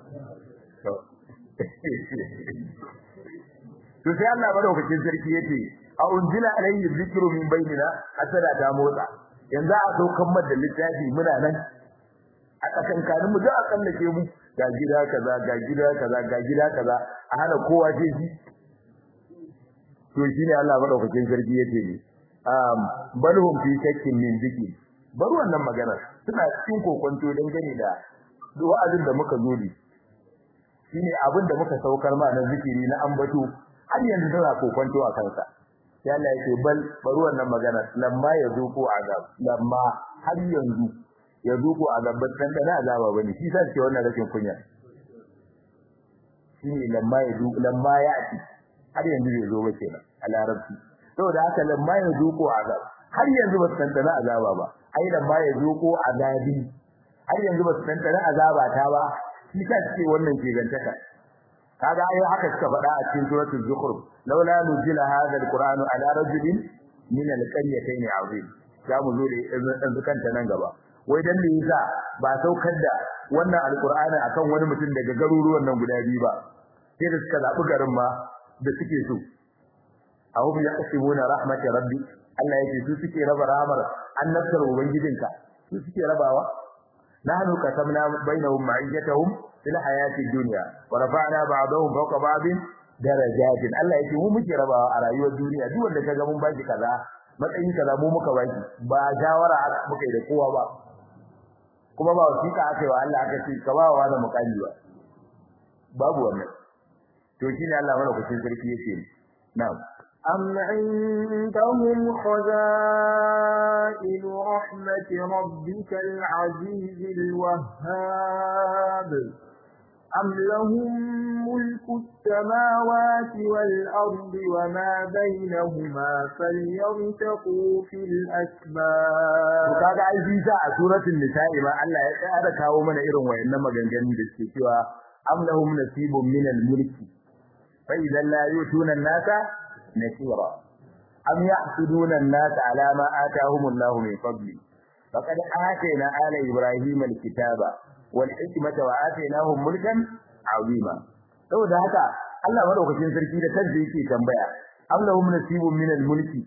to sai Allah madaukakin sarki yace a unzila alayhi dhikru min bainina hasada ta motsa yanzu a saukan madda littafi muna nan a kasankanin mu da a kallake mu ga gida kaza ga gida kaza ga gida kaza a hana kowa ce shi to shine Allah madaukakin sarki yace ne balhum fi shakkin min dhikri bar wannan magana suna cikin kokonto dangane da wa'azin da muka zo da shine abin da muka saukar ma na zikiri na ambato har yanzu tana kokonto a kansa sai Allah yake bari wannan magana lamma yazuqu azab lamma har yanzu yazuqu azab dan da azaba bane shi sai ce wannan rashin kunya shine lamma ya'ti har yanzu bai zo ba kenan a larabci saboda haka lamma yazuqu azab har yanzu ba san da azaba ba ai lamma yazuqu azabi har yanzu ba su tantana azaba ta ba shi ta ce wannan ke gantaka kaga ai haka suka faɗa a cikin suratul zukhruf laula nuzila hadha alquranu ala rajulin min alqaryatayn azim za mu zo da dan zukanta nan gaba wai dan me yasa ba saukar da wannan alqur'ani akan wani mutum daga garuruwan nan guda biyu ba sai da suka zabi garin ma da suke so awu bi yaqsimuna rahmat rabbi Allah yake su suke raba rahmar annabtar ubangijinka su suke rabawa نحن كتبنا بينهم معيشتهم في الحياة الدنيا ورفعنا بعضهم فوق بعض درجات الله yake mu muke rabawa a rayuwar duniya duk wanda kaga mun baki kaza matsayin kaza mu muka baki ba shawara muka yi da kowa ba kuma ba wasiƙa aka yi wa Allah aka ce ka ba wa da mukami ba babu wannan to shine Allah mana kucin sarki yake na'am أم عندهم خزائن رحمة ربك العزيز الوهاب أم لهم ملك السماوات والأرض وما بينهما فليرتقوا في الأسباب kaga ai bisa a suratul nisa'i ma Allah ya tsara kawo mana irin wayannan maganganun da suke cewa am lahum nasibun min al-mulki fa idan la yutuna an-nasa nasira am yahsuduna an-nas ala ma ataahum Allah min fadli faqad atayna ala ibrahima al-kitaba wal hikmata wa atainahum mulkan azima saboda haka Allah madaukakin sarki da kansa yake tambaya am lahum nasibun min al-mulki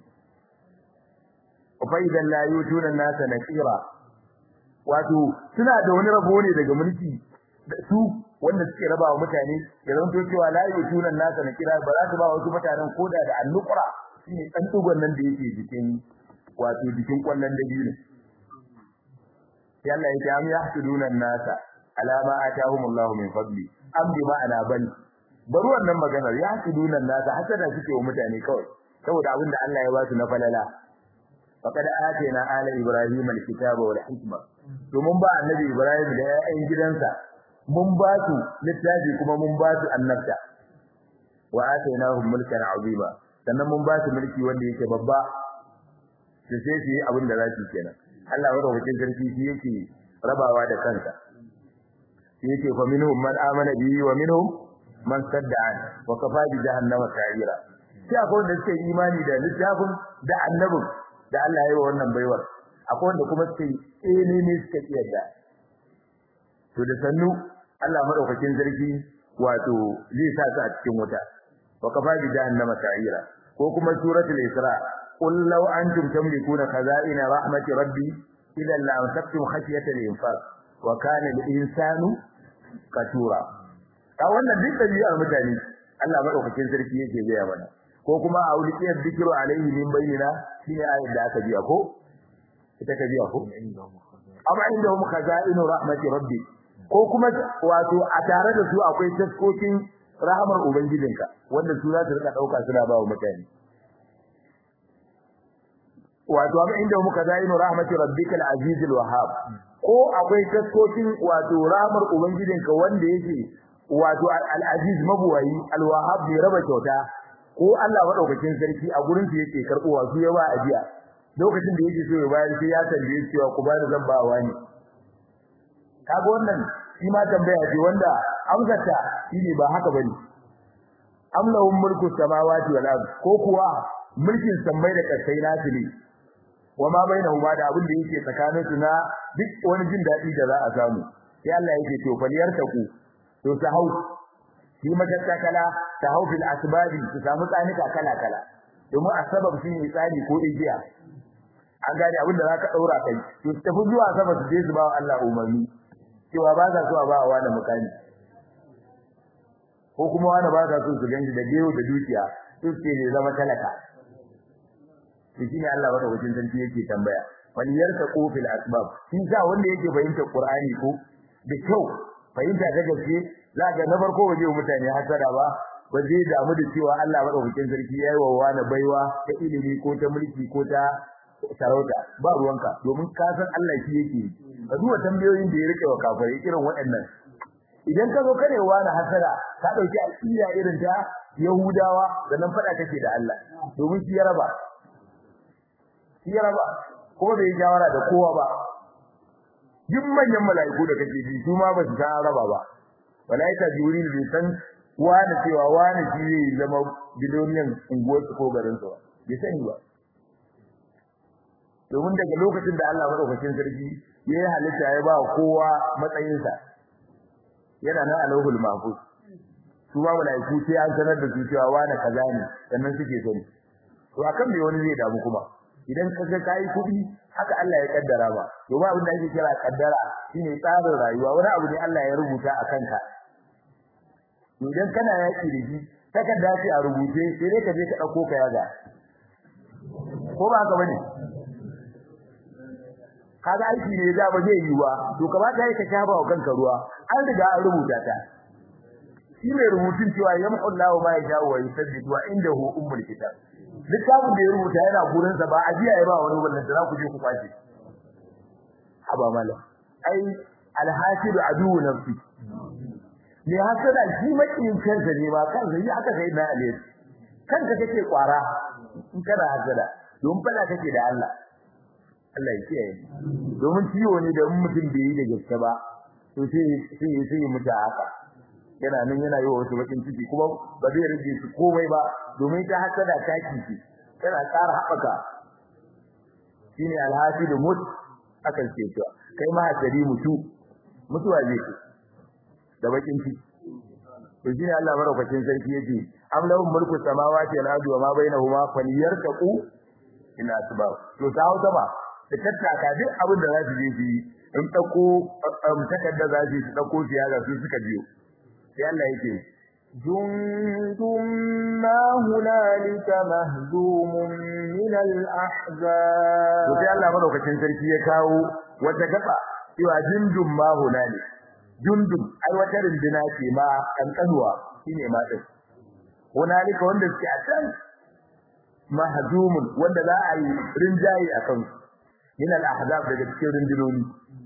fa idan la yutuna an-nasa nakira wato suna da wani rabo ne daga mulki da su wanda suke rabawa mutane da zan to cewa la yutuna an-nasa nakira ba za su ba wasu mutanen koda da annukura shine dan dugon nan da yake jikin wato jikin kwallon dabino yalla ya am yahsuduna an-nasa ala ma atahumullahu min fadli am bi ma'ana bal bari wannan maganar yahsuduna an-nasa hasada suke wa mutane kawai saboda abinda Allah ya ba su na falala faqad atayna ala ibrahim al-kitaba wal hikma to mun ba annabi ibrahim da ƴaƴan gidansa mun ba su littafi kuma mun ba su annabta wa atainahum mulkan azima sannan mun ba su mulki wanda yake babba sai su yi abin da za su kenan Allah madaukakin sarki shi yake rabawa da kansa shi yake fa minhum man amana bihi wa minhum man sadda an wa kafa bi jahannama sa'ira sai akwai wanda suke imani da littafin da annabin da Allah ya yi wannan baiwar akwai wanda kuma suke ne suka kiyarda to da sannu Allah madaukakin sarki wato zai sa su a cikin wuta wa kafa bi jahannama sa'ira ko kuma suratul isra qul law antum tamlikuna khaza'ina rahmati rabbi idan la amsaktum khashyata al-infaq wa kana al-insanu katura a wannan duk dabi'ar mutane Allah madaukakin sarki yake gaya mana ko kuma a ulqiyar dhikru alaihi min bainina shine ayat da aka biya ko ita ka biya ko amma inda hum khaza'inu rahmati rabbi ko kuma wato a tare da su akwai taskokin rahmar ubangijinka wanda su za su rika dauka suna ba wa mutane wato amma inda hum khaza'inu rahmati rabbikal azizul wahhab ko akwai taskokin wato rahmar ubangijinka wanda yake wato al-aziz mabuwayi al-wahhab ne raba kyauta ko Allah madaukakin sarki a gurin su yake karbowa su ya ba ajiya lokacin da yake so ya bayar sai ya tambaye cewa ku bani zan ba wani kaga wannan shi ma tambaya ce wanda amsarta shine ba haka bane am lahum mulku samawati wal ard ko kuwa mulkin sammai da kasai nasu ne wama bainahuma da abin da yake tsakanin su na duk wani jin dadi da za a samu sai Allah yake to faliyar taku to ta hau shi matattakala ta hau fil asbabi su samu tsanika kala kala domin asbab shi ne tsani ko igiya an gane abin da zaka daura kai to tafi zuwa sama su je su ba Allah umarni cewa ba za su ba wa da mukami ko kuma wani ba za su ganji da gero da dukiya su ce ne zama talaka shi ne Allah wata wajen zanti yake tambaya wal yartaqu fil asbab shi sa wanda yake fahimtar Qur'ani ko da kyau fahimta ta gaske za ga na farko waje mutane hasara ba zai damu da cewa Allah madaukakin sarki yayi wa wani baiwa ta ilimi ko ta mulki ko ta sarauta ba ruwanka domin ka san Allah shi yake ka duba tambayoyin da ya rike wa kafirai irin waɗannan idan ka zo karewa da hasara ka dauki aqida irin ta Yahudawa da nan fada kake da Allah domin shi ya raba kuma bai jawara da kowa ba duk manyan mala'iku da kake ji su ma ba su san raba ba malaika jibril bai san wani cewa wani shi zai zama bidoniyan unguwar ko garin sa bai sani ba domin daga lokacin da Allah madaukakin sarki ya yi halitta ya ba kowa matsayinsa yana nan alawhul mahfuz su ba malaiku sai an sanar da su cewa wani kaza ne sannan suke sani to akan me wani zai damu kuma idan kaga kai kudi haka Allah ya kaddara ba to ba abin da ake kira kaddara shine tsarin rayuwa wani abu ne Allah ya rubuta a kanka idan kana yaki da shi takarda ce a rubuce sai dai ka je ka dauko ka yaga ko ba haka bane kaga aiki ne da ba zai yi ba to kamata kai ka shafa wa kanka ruwa an riga an rubuta ta shi mai rubutun cewa yamhu Allahu ma yasha wa yusaddiq wa indahu ummul kitab littafin da ya rubuta yana gurin sa ba ajiya ya ba wani wannan da za ku je ku kwace haba mala ai alhasidu adu nafsi ne hasada shi makin kansa ne ba kansa yi aka sai na alheri kanka kake kwara in kana hasada don fada kake da Allah Allah ya kiyaye domin ciwo ne da mutum bai yi da gaske ba to sai mutu haka yana nan yana yi wa wasu bakin ciki kuma ba zai rage su komai ba domin ta hasada ta kici tana ƙara haɓaka shine alhasidu mut akan ce cewa kai ma hasadi mutuwa zai ce da bakin ciki to shine Allah madaukakin sarki yake am lahum mulku samawati wal ardi wa ma bainahuma falyartaqu in asbab to ta hauta ba da tattaka duk abin da za su je su in dauko takadda za su dauko siyasa su suka biyo sai Allah yake jundum ma hunalika mahzumun min al-ahzab to sai Allah madaukakin sarki ya kawo wata gaba cewa jundum ma hunalika jundum ai wata rindina ce ma kankanuwa shine ma din hunalika wanda suke a can mahzumun wanda za a yi rinjayi akan min al-ahzab daga cikin rindinoni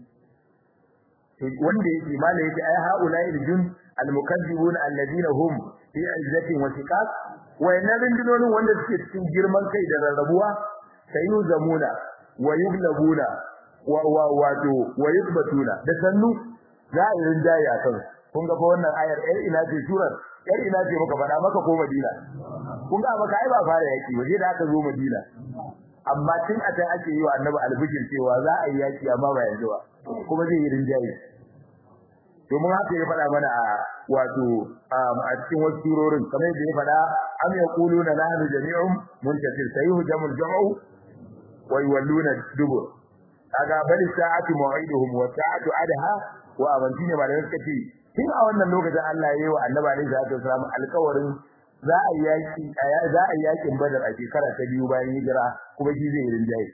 wanda yake mala yake ai haulai jund al-mukazzibun alladina hum fi izzatin wa shiqaq wa inna rindinonin wanda suke cikin girman kai da rarrabuwa sayu zamuna wa yuglabuna wa yubbatuna da sannu za a yi rinjaye a kan kun ga fa wannan ayar ɗan ina ce surar ɗan ina ce muka faɗa maka ko Madina kun ga maka ai ba fara yaki waje da aka zo Madina amma tun a can ake yi wa Annabi albishir cewa za a yi yaki amma ba yanzu ba kuma zai yi rinjaye domin haka ya faɗa mana a wato a cikin wasu surorin kamar yadda ya faɗa am yaquluna nahnu jami'un muntasir sayuhjamul jam'u wa yawalluna dubur kaga bal sa'atu maw'iduhum wa sa'atu adha wa abanti ne ba da suka ce tun a wannan lokacin Allah ya yi wa Annabi alaihi salatu wasallam alƙawarin za a yi yakin Badar a shekara ta 2 bayan hijira kuma shi zai rinjaye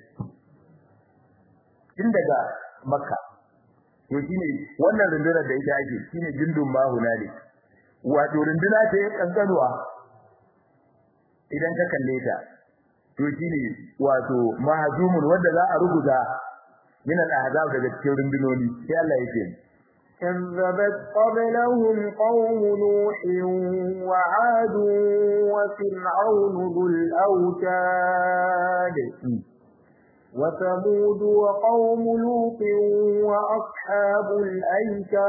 tun daga Makka to shine wannan rundunar da ita ake shine jindun mahunali wato runduna ce kankanuwa idan ka kalle ta to shine wato mahzumun wanda za a rubuta min al-ahzab daga cikin rundunoni sai Allah yake كذبت قبلهم قوم نوح وعاد وفرعون ذو الأوتاد وثمود وقوم لوط وأصحاب الأيكة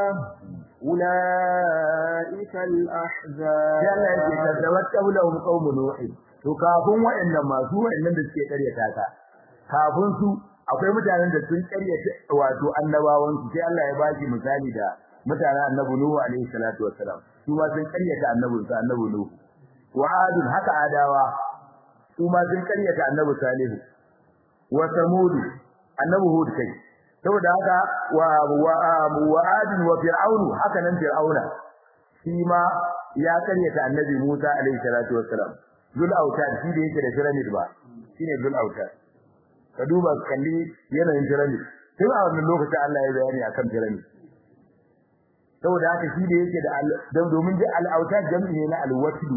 أولئك الأحزاب كذبت قبلهم قوم نوح وكافون وإنما سوء إنما سكي قريتاتا كافون سوء akwai mutanen da sun karyata wato annabawan su sai Allah ya baki misali da mutanen annabi Nuhu alaihi salatu wassalam su ma sun karyata annabinsu annabi Nuhu wa adun haka adawa su ma sun karyata annabi Salihu wa Samud annabi Hud kai saboda haka wa adun wa fir'aun haka nan fir'auna shi ma ya karyata annabi Musa alaihi salatu wassalam zul autad shi da yake da pyramid ba shine zul autad ka duba kalli yanayin pyramid tun a wannan lokacin Allah ya bayani akan pyramid saboda haka shi da yake da domin ji al-autad jami'i ne na al-watd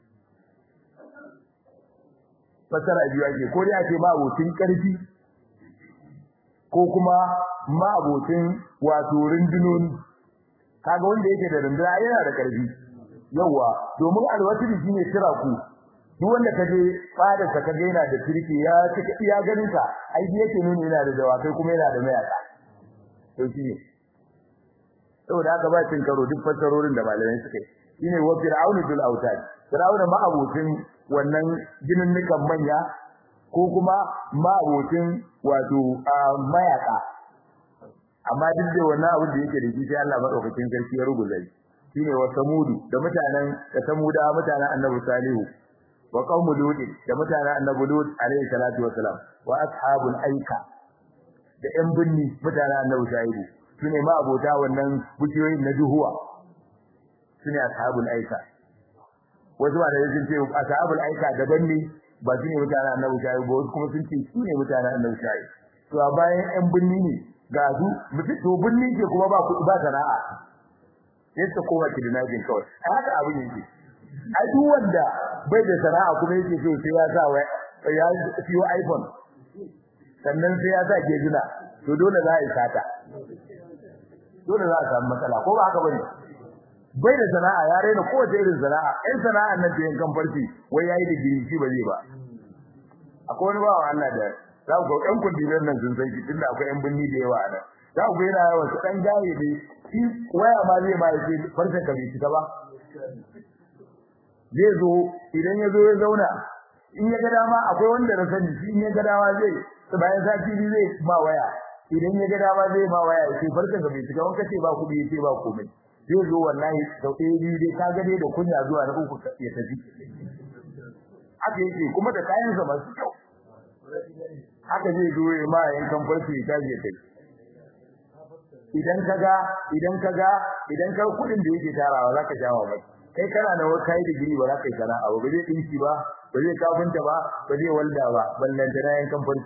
fasara biyu ake ko dai ake ma abotin karfi ko kuma ma abotin wato rundunoni kaga wanda yake da runduna yana da karfi yawa domin al-watd shine tiraku duk wanda kaje fadar ka kaje yana da kirki ya cika iya ganin sa ai yake nuni yana da dawakai kuma yana da mayaka to shine saboda haka ba cin karo duk fasarorin da malamai suka yi shine wa fir'aunu dul autad fir'auna ma abotin wannan jinin nukan manya ko kuma ma abotin wato mayaka amma duk da wannan abin da yake da shi sai Allah madaukakin sarki ya rubuta shine wa samudu da mutanen annabi salihu wa qaumu lut da mutanen annabi lut alayhi salatu wassalam wa ashabul aika da yan binni mutanen annabi shaibu sune ma abota wannan bukiyoyin na duhuwa sune ashabul aika wasu da yake ce ashabul aika daban ne ba sune mutanen annabi shaibu ba wasu kuma sun ce sune mutanen annabi shaibu to a bayan yan binni ne ga su to binni ke kuma ba sana'a yadda kowa ke da najin kawai haka abin yake a duk wanda bai da sana'a kuma yake so sai ya sa ya siyo iPhone sannan sai ya sa gejina to dole za a yi sata dole za a samu matsala ko ba haka bane bai da sana'a ya raina kowace irin sana'a ɗan sana'an nan da yankan farki wai yayi da girki ba zai ba akwai wani bawa Allah da za ku ga ɗan kundiran nan sun san shi tunda akwai ɗan binni da yawa nan za ku ga yana yawan su ɗan gaye ne shi waya ma zai ma yake farkon ka bai fita ba zai zo idan ya zo ya zauna in ya ga dama akwai wanda na sani shi in ya ga dama zai bayan sati biyu zai ba waya idan ya ga dama zai ba waya sai farkon ka bai fita wanka ce ba kuɗi ce ba komai zai zo wallahi sau ɗaya biyu dai ka gane da kunya zuwa na uku ya tafi haka yake kuma da kayansa masu kyau haka zai zo ya ma yankan farko ya tafi ya tafi idan ka kudin da yake tarawa zaka jawo mai kai kana da wani kai digiri ba zaka yi sana'a ba zai dinki ba zai kafinta ba zai walda ba ballan da yan kamfani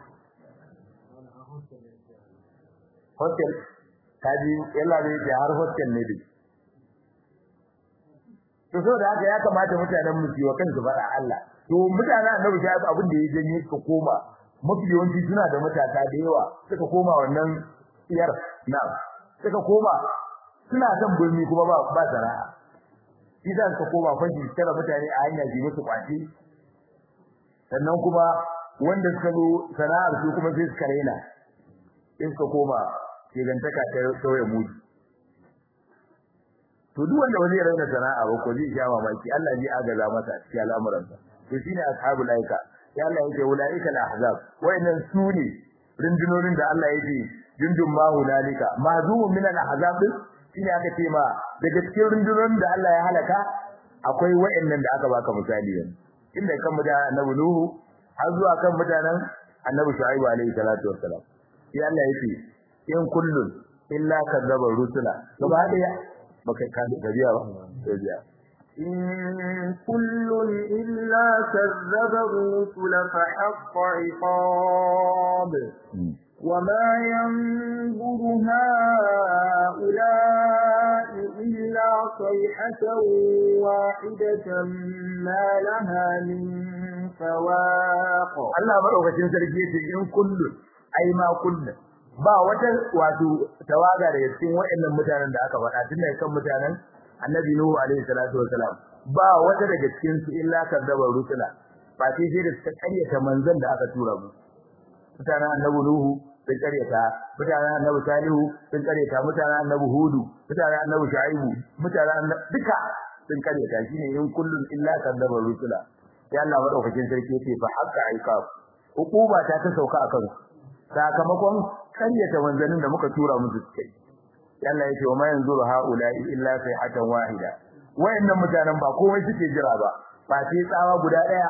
hotel kaji yalla ne da har hotel ne dai to so da haka ya kamata mutanen mu ciwo kansu fara Allah to mutanen annabi sai abin da ya janye suka koma mafi yawanci suna da matata da yawa suka koma wannan iyar na suka koma suna son bulmi kuma ba sana'a idan suka koma fashi tara mutane a hanya ji musu kwaci sannan kuma wanda suka zo sana'ar su kuma sai suka raina in suka koma gigantaka ta sauye muji to duk wanda wani raina sana'a ba ko zai sha mamaki Allah ne agaza masa cikin al'amuransa to shine ashabul aika ya Allah yake ulaika al-ahzab wayannan sune rundunonin da Allah yake jundun ma hunalika mahzumun min al-ahzab shine aka ce ma daga cikin rundunonin da Allah ya halaka akwai wayannan da aka baka misali yanzu inda kan mutanen Annabi Nuhu har zuwa kan mutanen Annabi Shu'aib alayhi salatu wassalam ya Allah yake in kullun illa kadzaba rusula gaba daya baka kadi gajiya ba gajiya إن كل إلا كذب الرسل فحق عقاب وما ينظر هؤلاء إلا صيحة واحدة ما لها من فواق الله مدوكacin sarki yace in kullu ai ma kullu ba wata wato tawaga da cikin waɗannan mutanen da aka faɗa tun daga kan mutanen Annabi Nuhu alaihi salatu wasalam ba wata daga cikin su illa kadzaba rusula ba sai da suka karyata manzon da aka tura mu mutanen Annabi Nuhu sun karyata mutanen Annabi Salihu sun karyata mutanen Annabi Hudu mutanen Annabi Shu'aibu mutanen duka sun karyata shine in kullun illa kadzaba rusula ya Allah madaukakin sarki yace fa haqqa iqab hukuma ta sauka akan sakamakon karyata manzanin da muka tura musu kai Allah yake wa ma yanzuru haula'i illa sayhatan wahida wayannan mutanen ba komai suke jira ba ba sai tsawa guda daya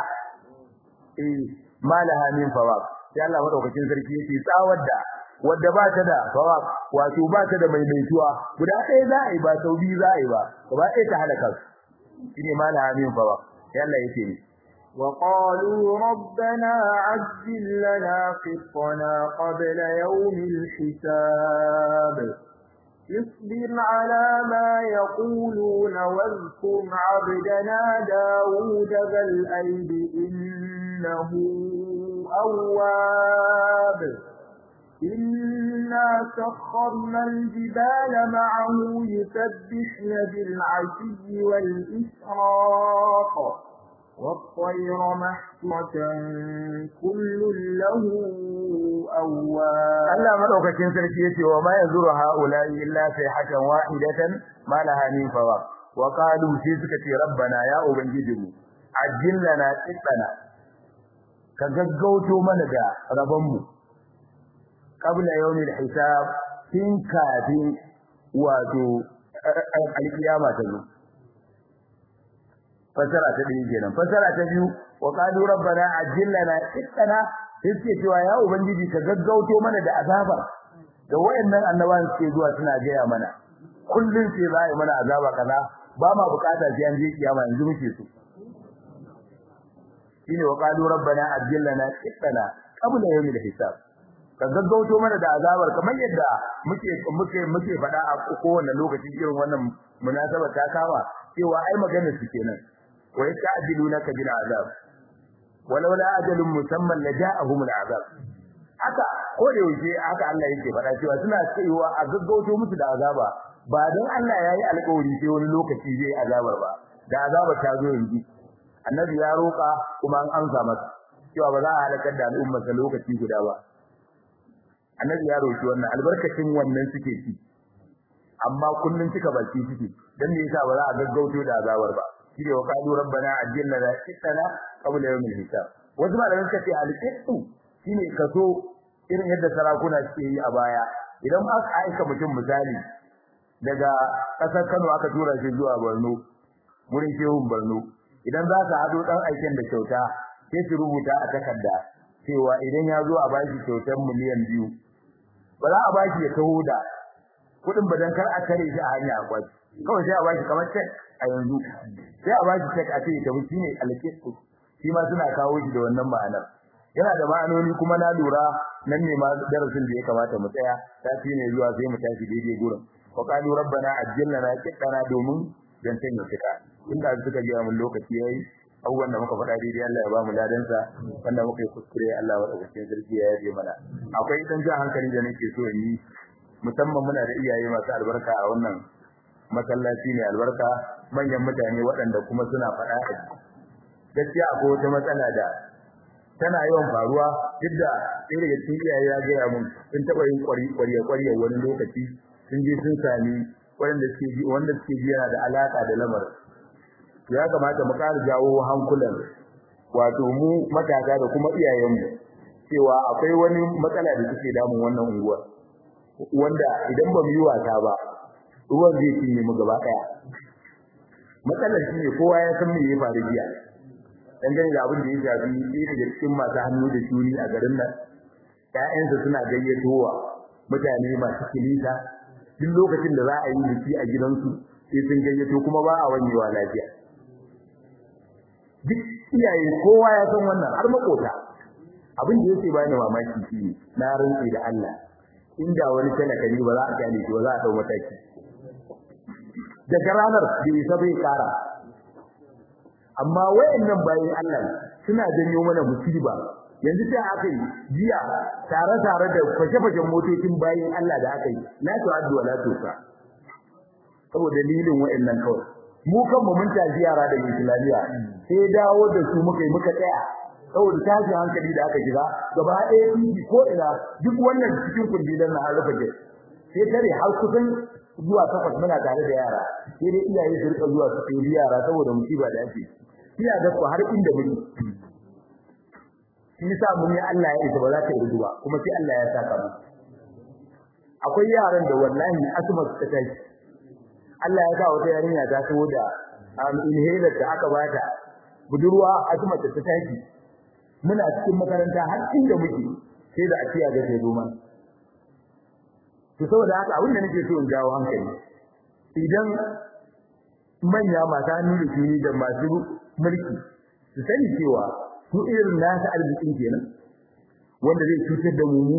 malaha min fawaq sai Allah madaukakin sarki yake tsawar da wanda ba ta da fawaq wato ba ta da maimaituwa guda daya za a yi ba sau biyu za a yi ba gaba ɗaya ta halaka shine malaha min fawaq sai Allah yake ni وقالوا ربنا عجل لنا قطنا قبل يوم الحساب اصبر على ما يقولون واذكر عبدنا داود ذا الأيد إنه أواب إنا سخرنا الجبال معه يسبحن بالعشي والإشراق والطير محشرة كل له أواب Allah madaukakin sarki yace wa ma yanzuru haula illa sayhatan wahidatan ma laha min fawaq wa qalu sai suka ce rabbana ya ubangijinmu ajil lana qitana ka gaggauto mana da rabon mu qabla yawmil hisab tin kafin wato alkiyama ta zo fasara ta biyu kenan fasara ta biyu wa qalu rabbana ajil lana qitana sai cewa ya ubangiji ka gaggauto mana da azaba da wayannan annabawan suke zuwa suna gaya mana kullun sai za yi mana azaba kaza ba ma bukata sai an je kiyama yanzu muke so shine wa qalu rabbana ajil lana qitana qabla yawmil hisab ka gaggauto mana da azabar kamar yadda muke faɗa a kowane lokaci irin wannan munasaba ta kama cewa ai magana su kenan wa yasta'jilunaka bil azab walaula ajalun musamman laja'ahum al azab haka ko da yake haka Allah yake faɗa cewa suna cewa a gaggauto musu da azaba ba dan Allah yayi alƙawari sai wani lokaci zai azabar ba da azaba ta zo yanzu annabi ya roƙa kuma an amsa masa cewa ba za a halakar da al'umma ta lokaci guda ba annabi ya roki wannan albarkacin wannan suke ci amma kullun suka baki suke dan me yasa ba za a gaggauto da azabar ba shine wa qalu rabbana ajilna la qitana qabla yawmil hisab wasu malaman suka ce al-qittu shine kaso irin yadda sarakuna suke yi a baya idan aka aika mutum misali daga ƙasar Kano aka tura shi zuwa Borno wurin shehun Borno idan za ka hado dan aikin da kyauta sai su rubuta a takarda cewa idan ya zo a bashi kyautar miliyan 2 ba za a bashi ya taho da kudin badan kar a kare shi a hanya akwai kawai sai a bashi kamar check a yanzu sai a bashi check a ce ta wuce ne alƙisu shi ma suna kawo shi da wannan ma'anar yana da ma'anoni kuma na lura nan ne ma darasin da ya kamata mu tsaya tafi ne zuwa sai mu tashi daidai gurin wa qalu rabbana ajjilna qittana domin dan tanya fita inda suka ji mun lokaci yayi abubuwan da muka faɗa daidai Allah ya ba mu ladansa wanda muka yi kuskure Allah wa ɗaukakin sarki ya yaje mana akwai dan jan hankali da nake so yi musamman muna da iyaye masu albarka a wannan masallaci ne albarka manyan mutane waɗanda kuma suna faɗa a gaskiya akwai wata matsala da tana yawan faruwa duk da ɗaya daga cikin iyaye ya gaya mun sun taɓa yin ƙwarya wani lokaci sun je sun sami wanda suke ji yana da alaƙa da lamarin ya kamata mu ƙara jawo hankulan wato mu matasa da kuma iyayenmu cewa akwai wani matsala da take damun wannan unguwa wanda idan ba mu yi wasa ba ruwan zai cinye mu gaba ɗaya matsalar shi ne kowa ya san me ya faru jiya dangane da abin da ya shafi ɗaya daga cikin masu hannu da shuni a garin nan ƴaƴansa suna gayyatowa mutane masu kilisa duk lokacin da za a yi biki a gidansu sai sun gayyato kuma ba a wanyewa lafiya duk iyaye kowa ya san wannan har makota abin da yake bani mamaki shine na rantsi da Allah inda wani talaka ne ba za a gane shi ba za a dau mataki daga ranar da isa bai kara amma wayannan bayin Allah suna janyo mana musiba yanzu sai aka yi jiya tare da fashe-fashen motocin bayin Allah da aka yi la tu'addu wa la tusa saboda dalilin wayannan kawai mu kanmu mun tafi yara da Islamiyya sai dawo da su muka tsaya saboda tashin hankali da aka shiga gaba ɗaya titi ko ina duk wannan cikin kundilan na an rufe sai tare har kusan zuwa 8 muna tare da yara sai dai iyaye su rika zuwa su kai yara saboda musiba da ake iya da ku har inda muke shi yasa mun yi Allah ya isa ba za ta yi ba kuma sai Allah ya saka mu akwai yaran da wallahi asma ta tashi Allah ya sa wata yarinya ta taho da inhaler da aka bata budurwa asma ta tashi muna cikin makaranta har inda muke sai da akiya ga sai doman to saboda haka abin da nake so in jawo hankali idan manya masu hannu da shuni da masu mulki su sani cewa su irin nasu arzikin kenan wanda zai cutar da mu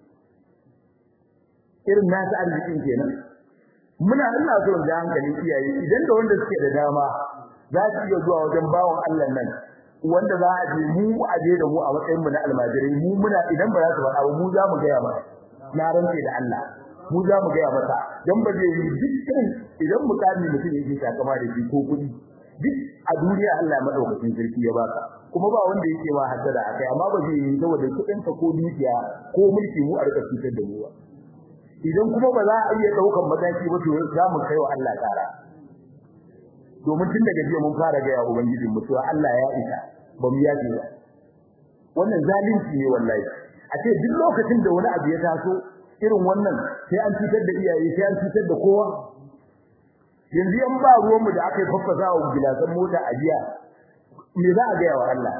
irin nasu arzikin kenan muna ina so da hankali iyaye idan da wanda suke da dama za su iya zuwa wajen bawon Allah nan wanda za a je mu a je da mu a matsayin mu na almajirai mu muna idan ba za su faɗa mu za mu ga ya masa na rantse da Allah mu za mu ga ya masa dan ba zai yi dukkan idan mutane mutum yake takama da shi ko kudi duk a duniya Allah madaukakin sarki ya baka kuma ba wanda yake ma hasada akai amma ba zai yi saboda kudin ka ko dukiya ko mulki mu a rika cutar da mu ba idan kuma ba za a iya daukan mataki ba to za mu kai wa Allah kara domin tun daga jiya mun fara ga ya ubangiji mu cewa Allah ya isa ba mu yaje ba wannan zalunci ne wallahi a ce duk lokacin da wani abu ya taso irin wannan sai an cutar da iyaye sai an cutar da kowa yanzu an ba ruwan mu da aka yi faffasa wa gilasan mota a jiya me za a ga wa Allah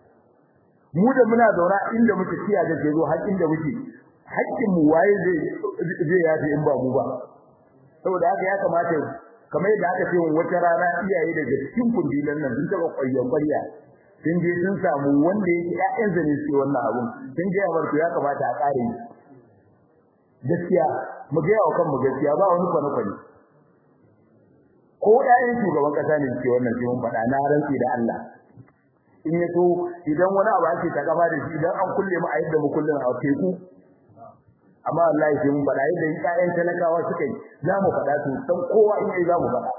mu da muna zauna inda muke kiya da ke zo har inda muke haƙƙin mu waye zai yafi in ba mu ba saboda haka ya kamata kamar yadda aka ce wata rana iyaye daga cikin kundilan nan sun taba ƙwarya sun je sun samu wanda yake ƴaƴan zane su wannan abun sun ga yawar ya kamata a ƙare gaskiya mu ga yawa kan mu gaskiya ba wani kwane ko ƴaƴan shugaban kasa ne ke wannan sai mun faɗa na rantsi da Allah in ya so idan wani abu ake ta gaba da shi idan an kulle mu a yadda mu kullun a teku amma wallahi sai mun faɗa yadda ƴaƴan talakawa suka yi za mu faɗa su dan kowa in yi za mu faɗa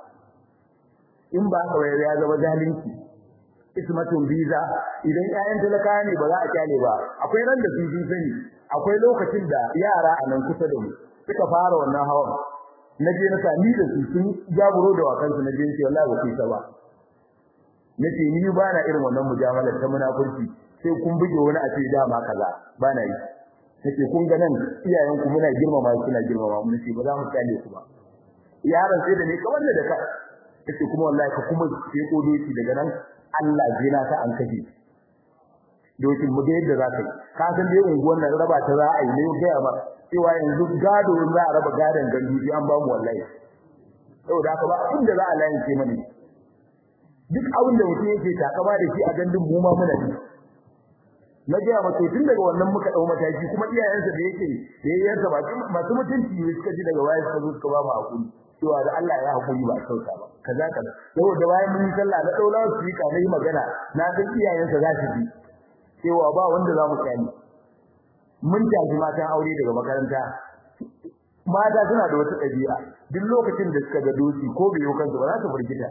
in ba haka ya zama zalunci ismatun biza idan ƴaƴan talakawa ne ba za a kyale ba akwai ran da sun sani akwai lokacin da yara a nan kusa da mu suka fara wannan hawan naje na sami da su sun jaburo da wakansu naje ce wallahi ba ku isa ba nace ni ba na irin wannan mujamalar ta munafurci sai kun buge wani a ce dama kaza ba na yi nace kun ga nan iyayen ku muna girmama su na girmama mu nace ba za mu kyale ku ba yaron sai da ne ka wanda da ka yace kuma wallahi ka kuma sai ko doki daga nan Allah zai na ta an kaje dokin mu da yadda za ka yi ka san dai unguwar nan raba ta za a yi ne ga ba cewa yanzu gado za a raba gadon gandu an ba mu wallahi saboda haka ba abin da za a layin ce mani duk abin da mutum yake takama da shi a gandun mu ma muna yi na ga mace tun daga wannan muka dau mataki kuma iyayensa da yake yayyarsa ba masu mutunci ne suka ji daga waya suka zo suka ba mu hakuri cewa da Allah ya hakuri ba sauka ba kaza kaza saboda bayan mun sallah na daula su yi kana yi magana na san iyayensa za su ji cewa ba wanda za mu tsani mun tafi matan aure daga makaranta mata suna da wata ɗabi'a duk lokacin da suka ga doki ko bai yau kansu ba za su firgita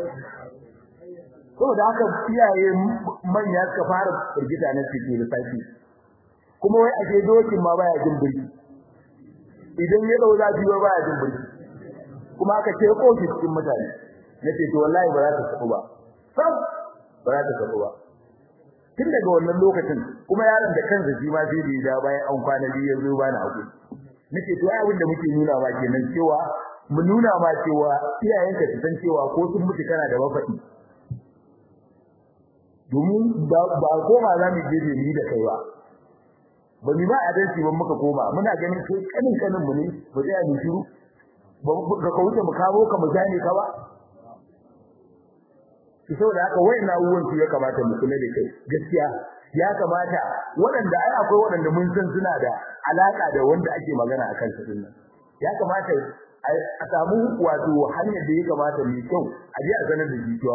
saboda haka iyaye manya suka fara firgita na cikin lissafi kuma wai ake dokin ma baya jin birki idan ya dau zafi ba baya jin birki kuma aka ce kofi cikin mutane nace to wallahi ba za ta sabu ba sab ba za ta sabu ba tun daga wannan lokacin kuma yaron da kansa shi ma sai da bayan an kwana biyu ya zo bani hakuri nace to ai abin da muke nuna ma kenan cewa mu nuna ma cewa iyayenka su san cewa ko sun mutu kana da mafadi domin ba koma za mu je ni da kai ba ba ni ba adalci ba muka koma muna ganin kai kanin mu ne ba zai yi shiru ba ka wuce mu kawo ka mu gane ka ba saboda haka wayannan abubuwan su ya kamata mu kula da kai gaskiya ya kamata waɗanda ai akwai waɗanda mun san suna da alaka da wanda ake magana akan su dinnan ya kamata a samu wato hanyar da ya kamata mu kyau a je a sanar da shi cewa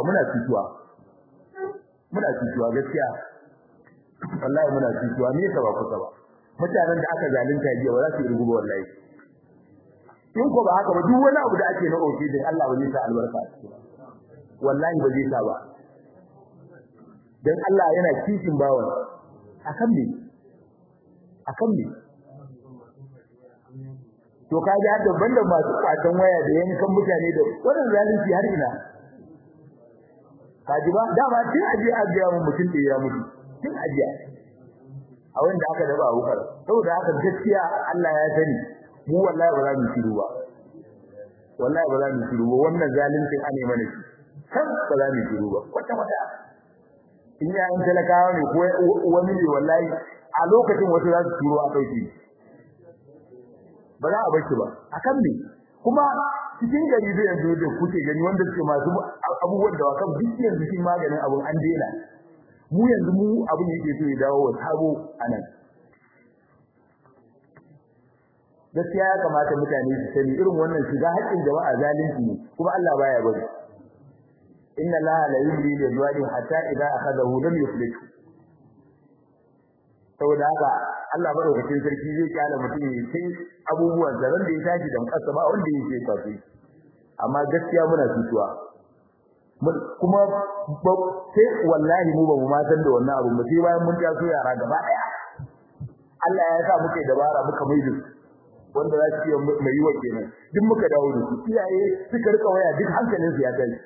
muna cutuwa gaskiya wallahi muna cutuwa me yasa ba kusa ba mutanen da aka zalunta jiya ba za su yi rubuwa wallahi in ko ba haka ba duk wani abu da ake na ofi din Allah ba zai sa albarka a ciki wallahi ba zai sa ba dan Allah yana kishin bawan akan me to kaji har da banda masu kwatan waya da yankan mutane da wannan zalunci har ina kaji ba dama tun aje ajiya mu mutum da ya mutu tun ajiya a wanda aka daba hukar saboda haka gaskiya Allah ya sani mu wallahi ba za mu shiru ba wannan zalincin ane mana shi kan ba za mu shiru ba kwata in ya an talakawa ne ko wani ne wallahi a lokacin wasu za su turo a dauki ba za a bar shi ba akan me kuma cikin gari da yanzu da kuke gani wanda suke masu abubuwan da wakan duk yanzu cikin maganin abun an dena mu yanzu mu abun yake so ya dawo wa sabo anan gaskiya ya kamata mutane su sani irin wannan shiga haƙƙin jama'a zalunci ne kuma Allah baya bari inna la yumli lil wadi hatta idza akhadahu lam yuflih saboda haka Allah madaukakin sarki zai kyale mutum ya sai abubuwan zaran da ya tashi da kasa ba wanda yake kwafi amma gaskiya muna tutuwa kuma sai wallahi mu ba mu ma san da wannan abu mu sai bayan mun taso yara gaba daya Allah ya sa muke dabara muka maido wanda za su yi mai yiwa kenan duk muka dawo da su iyaye suka rika waya duk hankalin su ya tashi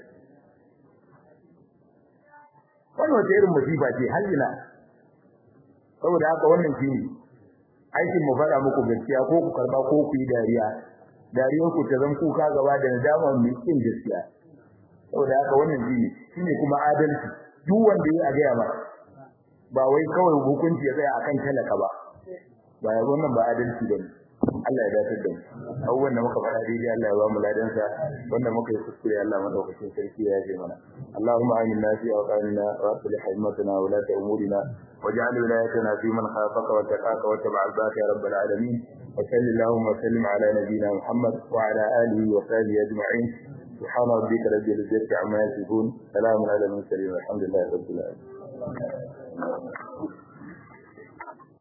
wannan wata irin musiba ce halina saboda haka wannan shine aikin mu fada muku gaskiya ko ku karba ko ku yi dariya ku ta zan kuka gaba da nadama mai kin gaskiya saboda haka wannan shine kuma adalci duk wanda ya ga ba ba wai kawai hukunci ya tsaya akan talaka ba ya wannan ba adalci bane Allah ya dace da mu abubuwan da muka faɗa daidai Allah ya ba mu ladansa wanda muka yi kuskure Allah madaukakin sarki ya yi mana Allahumma aminna fi awqanina wa aslih himmatana wa la ta'murina waj'al wilayatana fi man khafaka wa taqaka wa tabi'aka ya rabbal alamin wa sallallahu wa sallim ala nabiyyina Muhammad wa ala alihi wa sahbihi ajma'in subhana rabbika rabbil izzati amma yasifun salamun ala al mursalin walhamdulillahi rabbil alamin